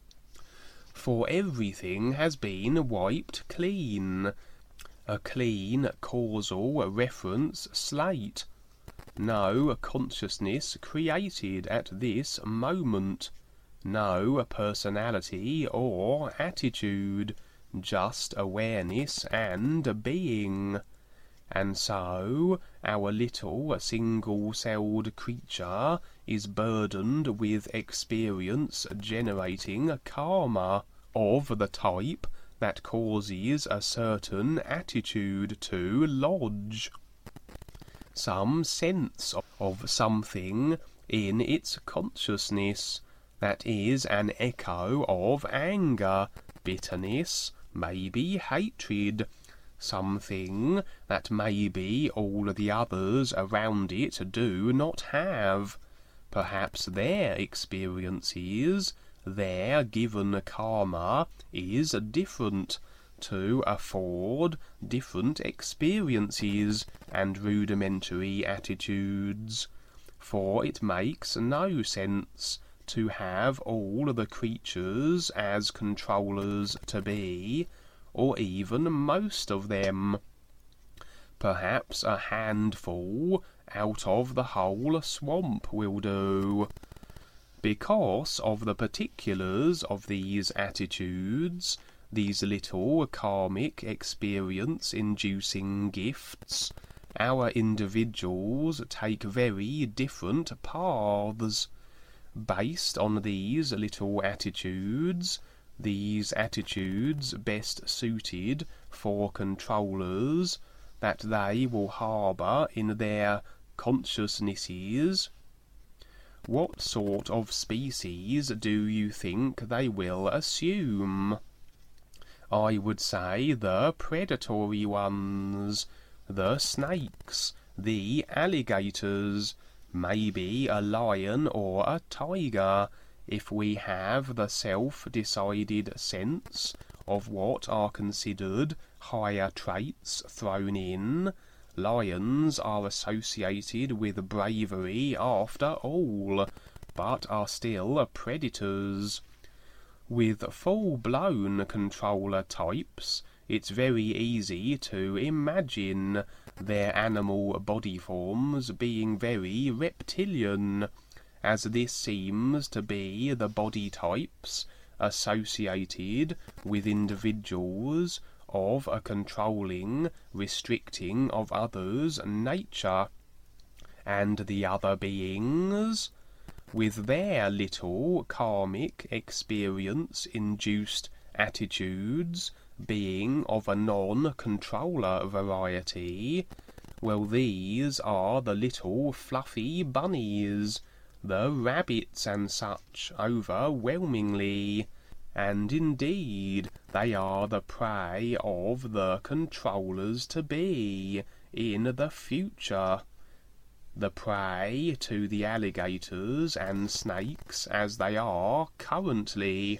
For everything has been wiped clean, a clean causal reference slate. No consciousness created at this moment, no personality or attitude, just awareness and being. And so our little single-celled creature is burdened with experience-generating karma of the type that causes a certain attitude to lodge, some sense of something in its consciousness that is an echo of anger, bitterness, maybe hatred, something that maybe all the others around it do not have. Perhaps their experiences, their given karma, is different, to afford different experiences and rudimentary attitudes. For it makes no sense to have all the creatures as controllers to be, or even most of them. Perhaps a handful out of the whole swamp will do. Because of the particulars of these attitudes, these little karmic experience-inducing gifts, our individuals take very different paths. Based on these little attitudes, these attitudes best suited for controllers, that they will harbour in their consciousnesses, what sort of species do you think they will assume? I would say the predatory ones, the snakes, the alligators, maybe a lion or a tiger, if we have the self-decided sense of what are considered higher traits thrown in. Lions are associated with bravery after all, but are still predators. With full-blown controller types, it's very easy to imagine their animal body forms being very reptilian, as this seems to be the body types associated with individuals of a controlling, restricting of others' nature, and the other beings, with their little karmic experience-induced attitudes, being of a non-controller variety, well, these are the little fluffy bunnies, the rabbits and such, overwhelmingly, and indeed they are the prey of the controllers-to-be in the future, the prey to the alligators and snakes as they are currently.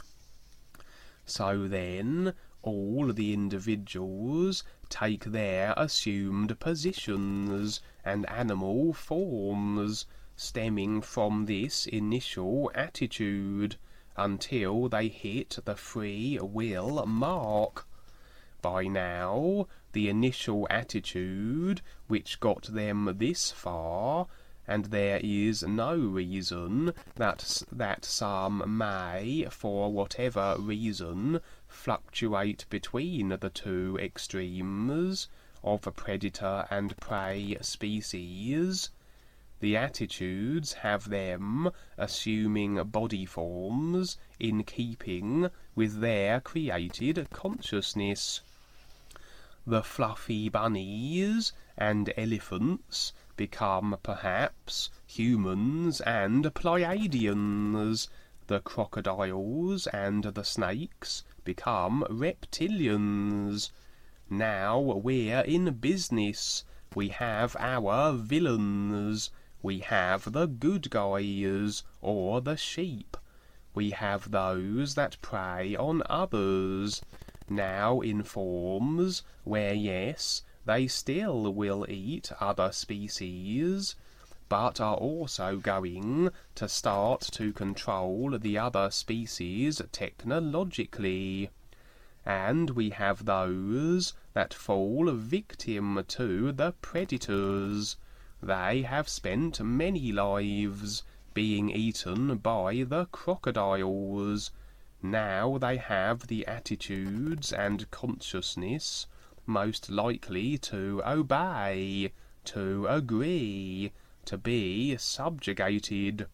So then, all the individuals take their assumed positions and animal forms, stemming from this initial attitude, until they hit the free will mark. By now, the initial attitude which got them this far, and there is no reason that some may, for whatever reason, fluctuate between the two extremes of predator and prey species. The attitudes have them assuming body forms in keeping with their created consciousness. The fluffy bunnies and elephants become perhaps humans and Pleiadians. The crocodiles and the snakes become reptilians. Now we're in business. We have our villains. We have the good guys, or the sheep. We have those that prey on others, now in forms where, yes, they still will eat other species, but are also going to start to control the other species technologically. And we have those that fall victim to the predators. They have spent many lives being eaten by the crocodiles. Now they have the attitudes and consciousness most likely to obey, to agree, to be subjugated.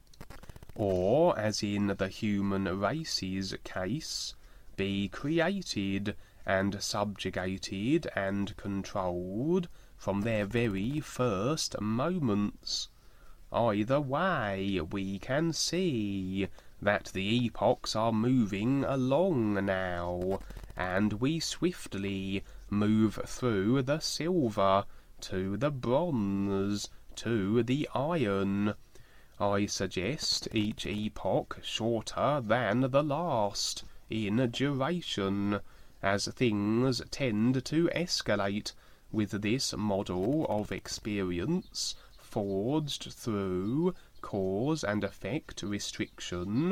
Or, as in the human race's case, be created and subjugated and controlled from their very first moments. Either way, we can see that the epochs are moving along now, and we swiftly move through the silver to the bronze to the iron. I suggest each epoch shorter than the last in duration, as things tend to escalate with this model of experience forged through cause and effect restriction.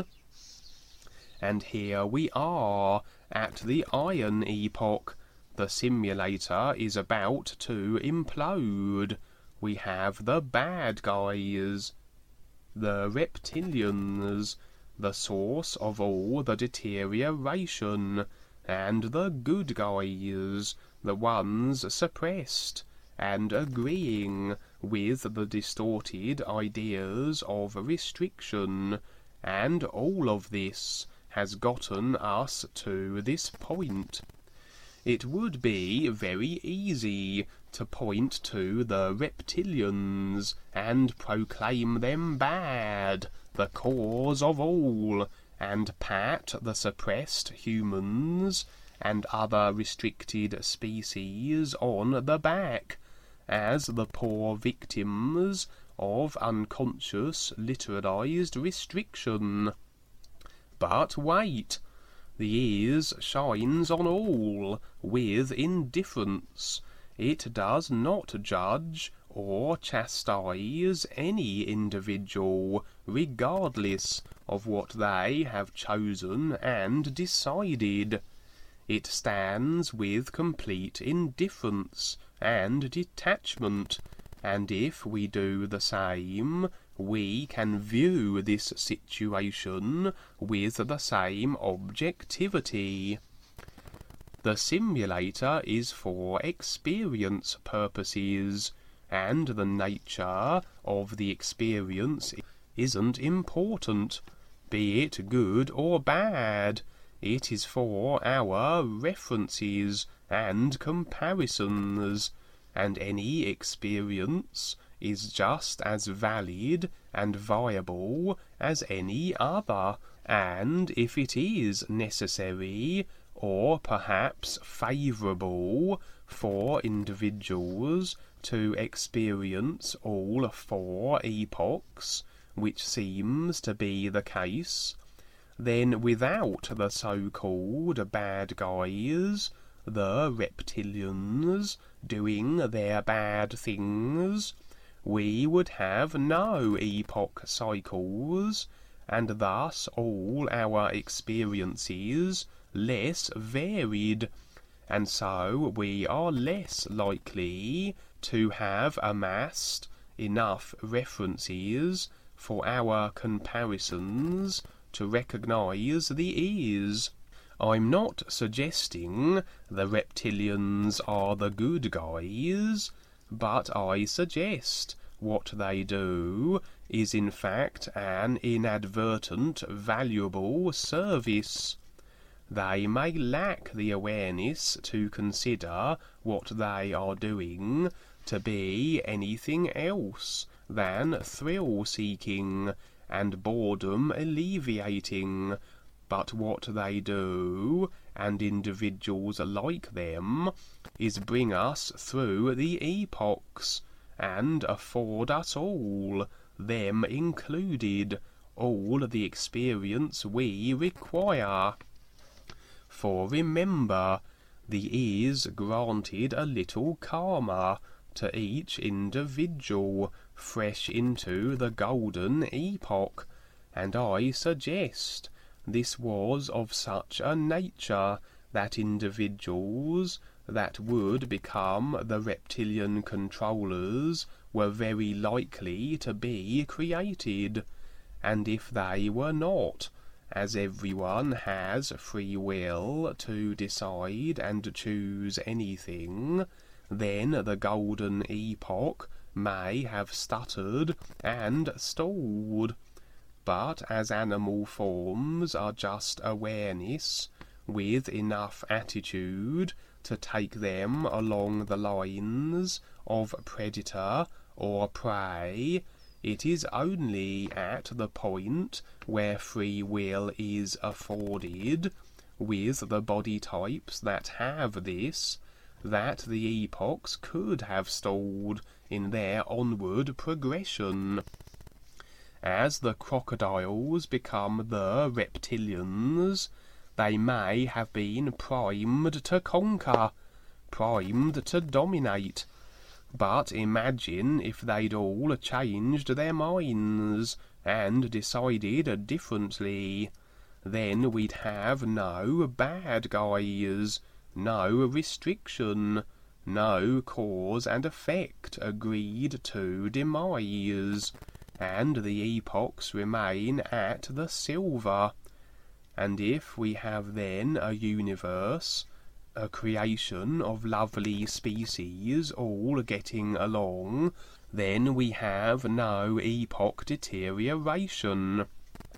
And here we are at the Iron Epoch. The simulator is about to implode. We have the bad guys, the reptilians, the source of all the deterioration, and the good guys, the ones suppressed and agreeing with the distorted ideas of restriction, and all of this has gotten us to this point. It would be very easy to point to the reptilians, and proclaim them bad, the cause of all, and pat the suppressed humans and other restricted species on the back, as the poor victims of unconscious literalized restriction. But wait! The ears shines on all with indifference. It does not judge or chastise any individual, regardless of what they have chosen and decided. It stands with complete indifference and detachment, and if we do the same, we can view this situation with the same objectivity. The simulator is for experience purposes, and the nature of the experience isn't important, be it good or bad. It is for our references and comparisons, and any experience is just as valid and viable as any other, and if it is necessary or perhaps favourable for individuals to experience all four epochs, which seems to be the case, then without the so-called bad guys, the reptilians, doing their bad things, we would have no epoch cycles, and thus all our experiences less varied, and so we are less likely to have amassed enough references for our comparisons to recognise the ears. I'm not suggesting the reptilians are the good guys, but I suggest what they do is in fact an inadvertent valuable service. They may lack the awareness to consider what they are doing to be anything else than thrill-seeking and boredom-alleviating, but what they do, and individuals like them, is bring us through the epochs, and afford us all, them included, all the experience we require. For remember, the is granted a little karma to each individual fresh into the golden epoch, and I suggest this was of such a nature that individuals that would become the reptilian controllers were very likely to be created, and if they were not, as everyone has free will to decide and choose anything, then the golden epoch may have stuttered and stalled. But as animal forms are just awareness, with enough attitude to take them along the lines of predator or prey, it is only at the point where free will is afforded, with the body types that have this, that the epochs could have stalled in their onward progression. As the crocodiles become the reptilians, they may have been primed to conquer, primed to dominate. But imagine if they'd all changed their minds and decided differently. Then we'd have no bad guys, no restriction, no cause and effect agreed to demise, and the epochs remain at the silver. And if we have then a universe, a creation of lovely species all getting along, then we have no epoch deterioration.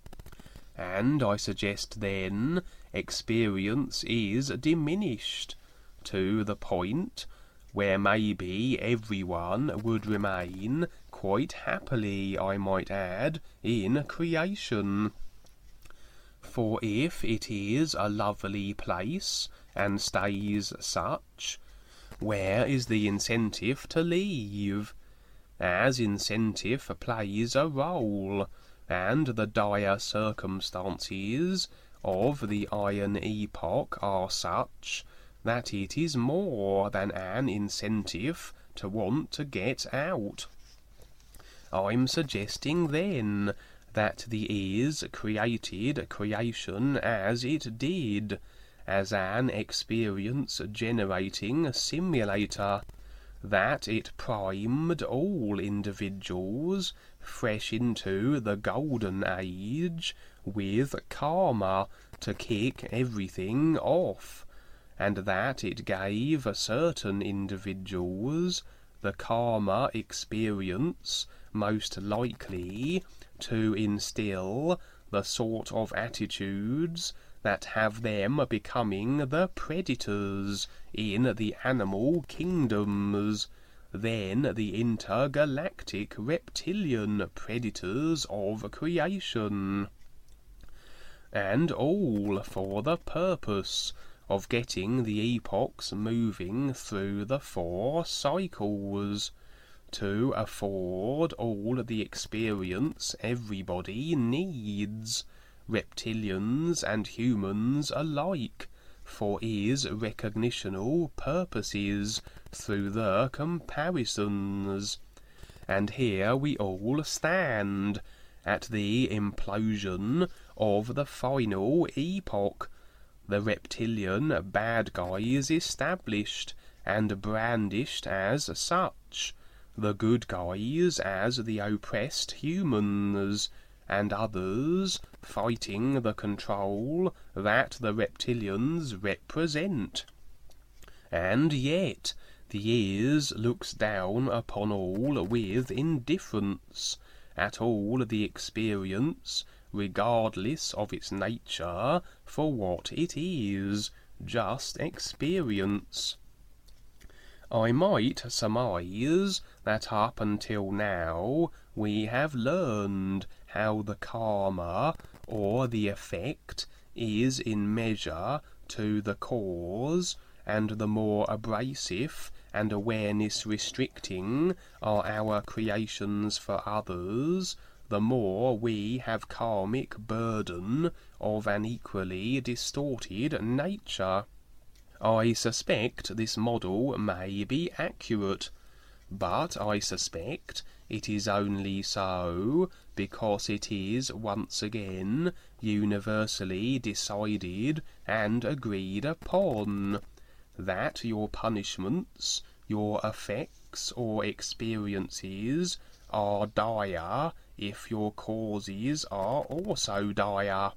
And I suggest then experience is diminished to the point where maybe everyone would remain quite happily, I might add, in creation. For if it is a lovely place, and stays such, where is the incentive to leave? As incentive plays a role, and the dire circumstances of the Iron Epoch are such that it is more than an incentive to want to get out. I'm suggesting then that the ears created creation as it did, as an experience-generating simulator, that it primed all individuals fresh into the golden age with karma to kick everything off, and that it gave certain individuals the karma experience most likely to instill the sort of attitudes that have them becoming the predators in the animal kingdoms, then the intergalactic reptilian predators of creation, and all for the purpose of getting the epochs moving through the 4 cycles, to afford all the experience everybody needs, reptilians and humans alike, for is recognitional purposes through the comparisons. And here we all stand, at the implosion of the final epoch, the reptilian bad guys established and brandished as such, the good guys as the oppressed humans, and others fighting the control that the reptilians represent. And yet the ears looks down upon all with indifference, at all the experience, regardless of its nature, for what it is, just experience. I might surmise that up until now we have learned how the karma, or the effect, is in measure to the cause, and the more abrasive and awareness-restricting are our creations for others, the more we have karmic burden of an equally distorted nature. I suspect this model may be accurate, but I suspect it is only so because it is once again universally decided and agreed upon that your punishments, your effects or experiences are dire if your causes are also dire.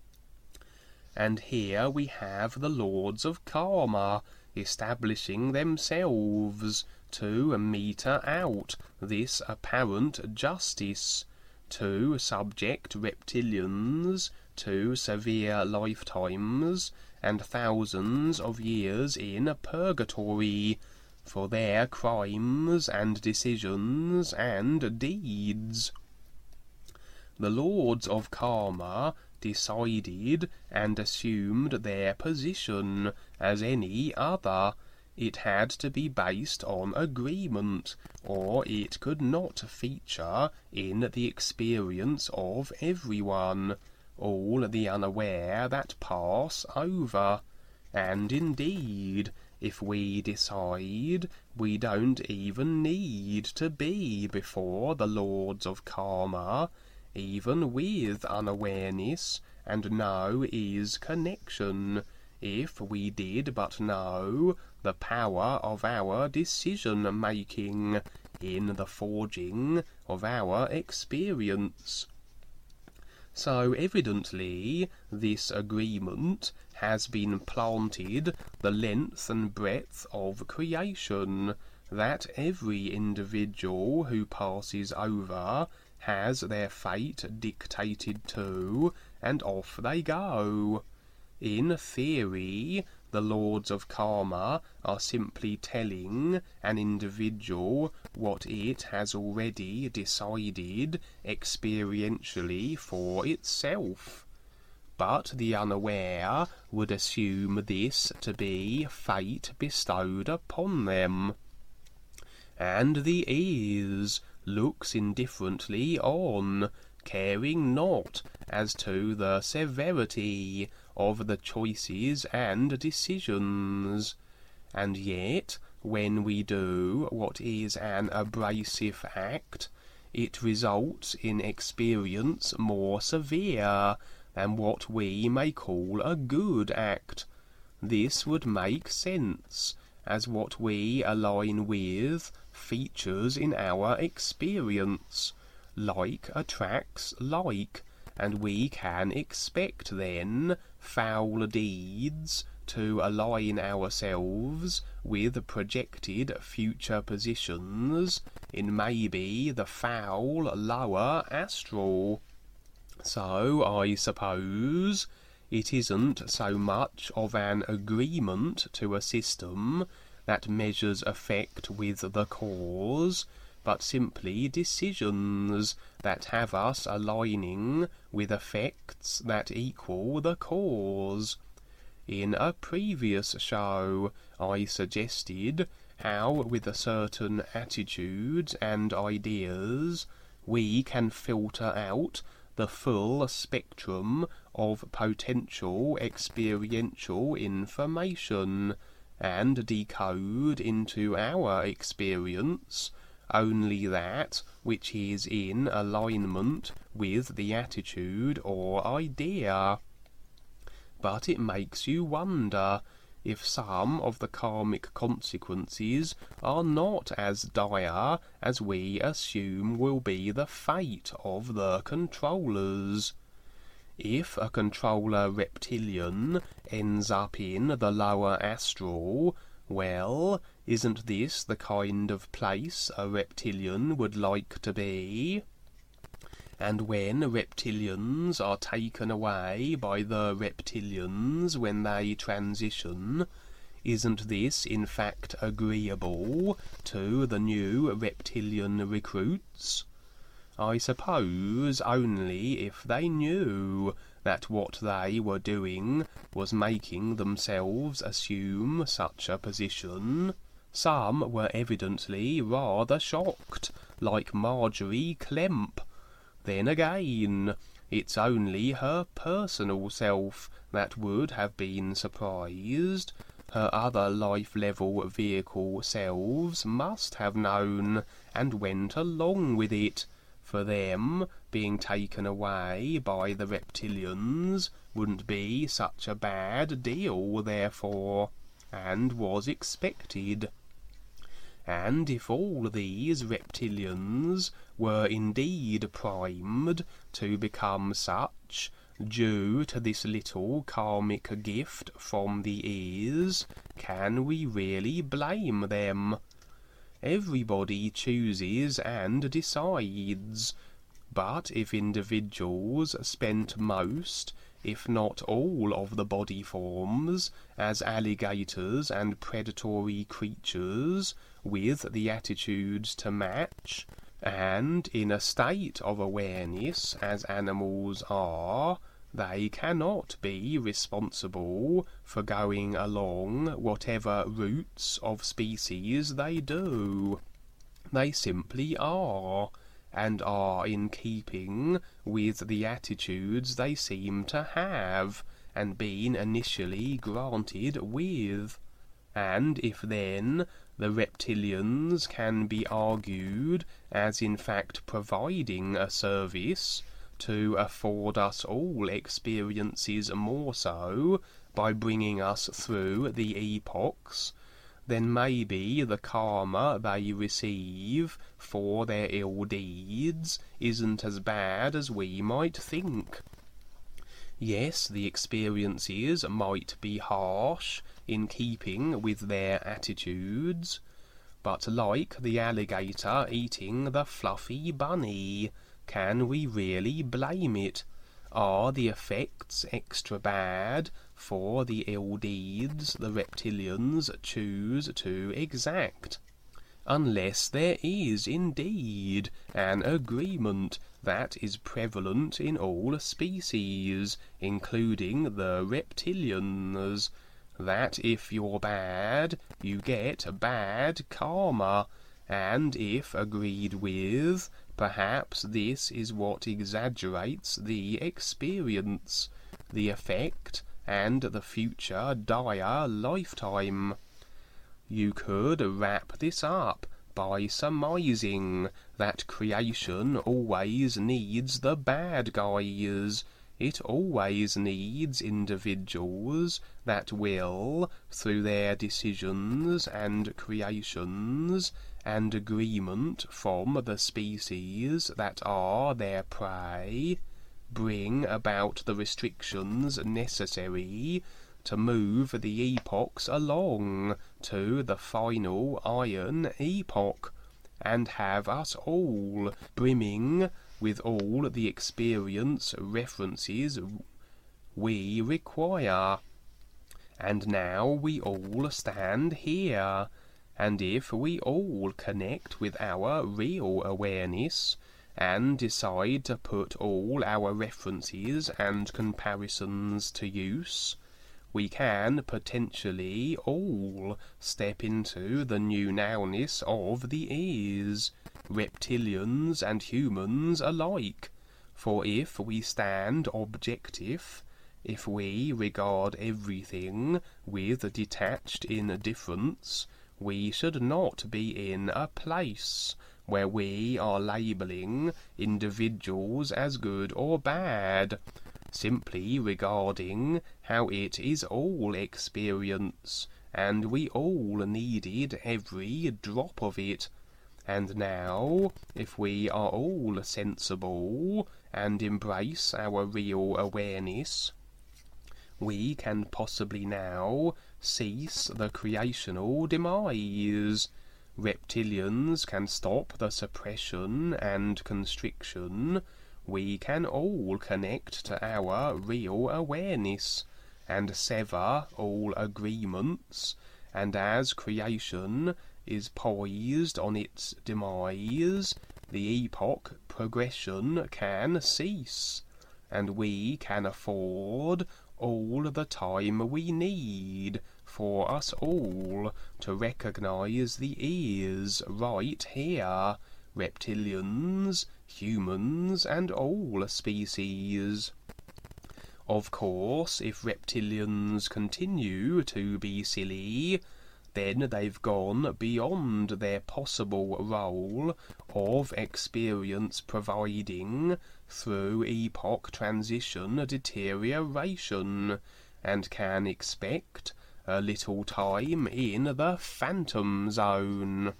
And here we have the lords of karma establishing themselves to meter out this apparent justice, to subject reptilians to severe lifetimes and thousands of years in purgatory for their crimes and decisions and deeds. The lords of karma decided and assumed their position as any other. It had to be based on agreement, or it could not feature in the experience of everyone, all the unaware that pass over. And indeed, if we decide, we don't even need to be before the lords of karma, even with unawareness and no is connection, if we did but know the power of our decision-making in the forging of our experience. So evidently this agreement has been planted the length and breadth of creation, that every individual who passes over has their fate dictated to, and off they go. In theory, the lords of karma are simply telling an individual what it has already decided experientially for itself. But the unaware would assume this to be fate bestowed upon them. And the ears looks indifferently on, caring not as to the severity of the choices and decisions. And yet, when we do what is an abrasive act, it results in experience more severe than what we may call a good act. This would make sense, as what we align with features in our experience. Like attracts like, and we can expect then foul deeds to align ourselves with projected future positions in maybe the foul lower astral. So I suppose it isn't so much of an agreement to a system that measures effect with the cause, but simply decisions that have us aligning with effects that equal the cause. In a previous show, I suggested how with certain attitudes and ideas we can filter out the full spectrum of potential experiential information and decode into our experience only that which is in alignment with the attitude or idea. But it makes you wonder if some of the karmic consequences are not as dire as we assume will be the fate of the controllers. If a controller reptilian ends up in the lower astral, well, isn't this the kind of place a reptilian would like to be? And when reptilians are taken away by the reptilians when they transition, isn't this in fact agreeable to the new reptilian recruits? I suppose only if they knew that what they were doing was making themselves assume such a position. Some were evidently rather shocked, like Marjorie Clemp. Then again, it's only her personal self that would have been surprised. Her other life-level vehicle selves must have known and went along with it. For them, being taken away by the reptilians wouldn't be such a bad deal, therefore, and was expected. And if all these reptilians were indeed primed to become such, due to this little karmic gift from the ears, can we really blame them? Everybody chooses and decides, but if individuals spent most, if not all of the body forms, as alligators and predatory creatures, with the attitudes to match, and in a state of awareness as animals are, they cannot be responsible for going along whatever routes of species they do. They simply are, and are in keeping with the attitudes they seem to have, and been initially granted with. And if then the reptilians can be argued as in fact providing a service to afford us all experiences more so by bringing us through the epochs, then maybe the karma they receive for their ill deeds isn't as bad as we might think. Yes, the experiences might be harsh in keeping with their attitudes, but like the alligator eating the fluffy bunny, can we really blame it? Are the effects extra bad for the ill deeds the reptilians choose to exact, unless there is indeed an agreement that is prevalent in all species, including the reptilians, that if you're bad, you get bad karma, and if agreed with, perhaps this is what exaggerates the experience, the effect, and the future dire lifetime. You could wrap this up by surmising that creation always needs the bad guys. It always needs individuals that will, through their decisions and creations and agreement from the species that are their prey, bring about the restrictions necessary to move the epochs along to the final Iron Epoch, and have us all brimming with all the experience references we require. And now we all stand here, and if we all connect with our real awareness, and decide to put all our references and comparisons to use, we can potentially all step into the new nowness of the ears, reptilians and humans alike. For if we stand objective, if we regard everything with detached indifference, we should not be in a place where we are labelling individuals as good or bad, simply regarding how it is all experience, and we all needed every drop of it. And now, if we are all sensible and embrace our real awareness, we can possibly now cease the creational demise. Reptilians can stop the suppression and constriction. We can all connect to our real awareness and sever all agreements, and as creation is poised on its demise, the epoch progression can cease, and we can afford all the time we need for us all to recognize the ears right here, reptilians, humans, and all species. Of course, if reptilians continue to be silly, then they've gone beyond their possible role of experience providing through epoch transition deterioration, and can expect a little time in the phantom zone.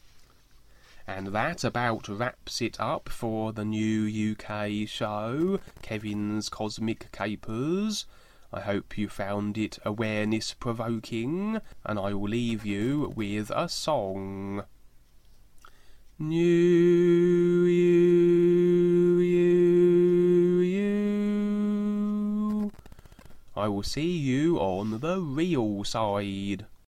And that about wraps it up for the new UK show, Kevin's Cosmic Capers. I hope you found it awareness-provoking, and I will leave you with a song. New you. I will see you on the real side.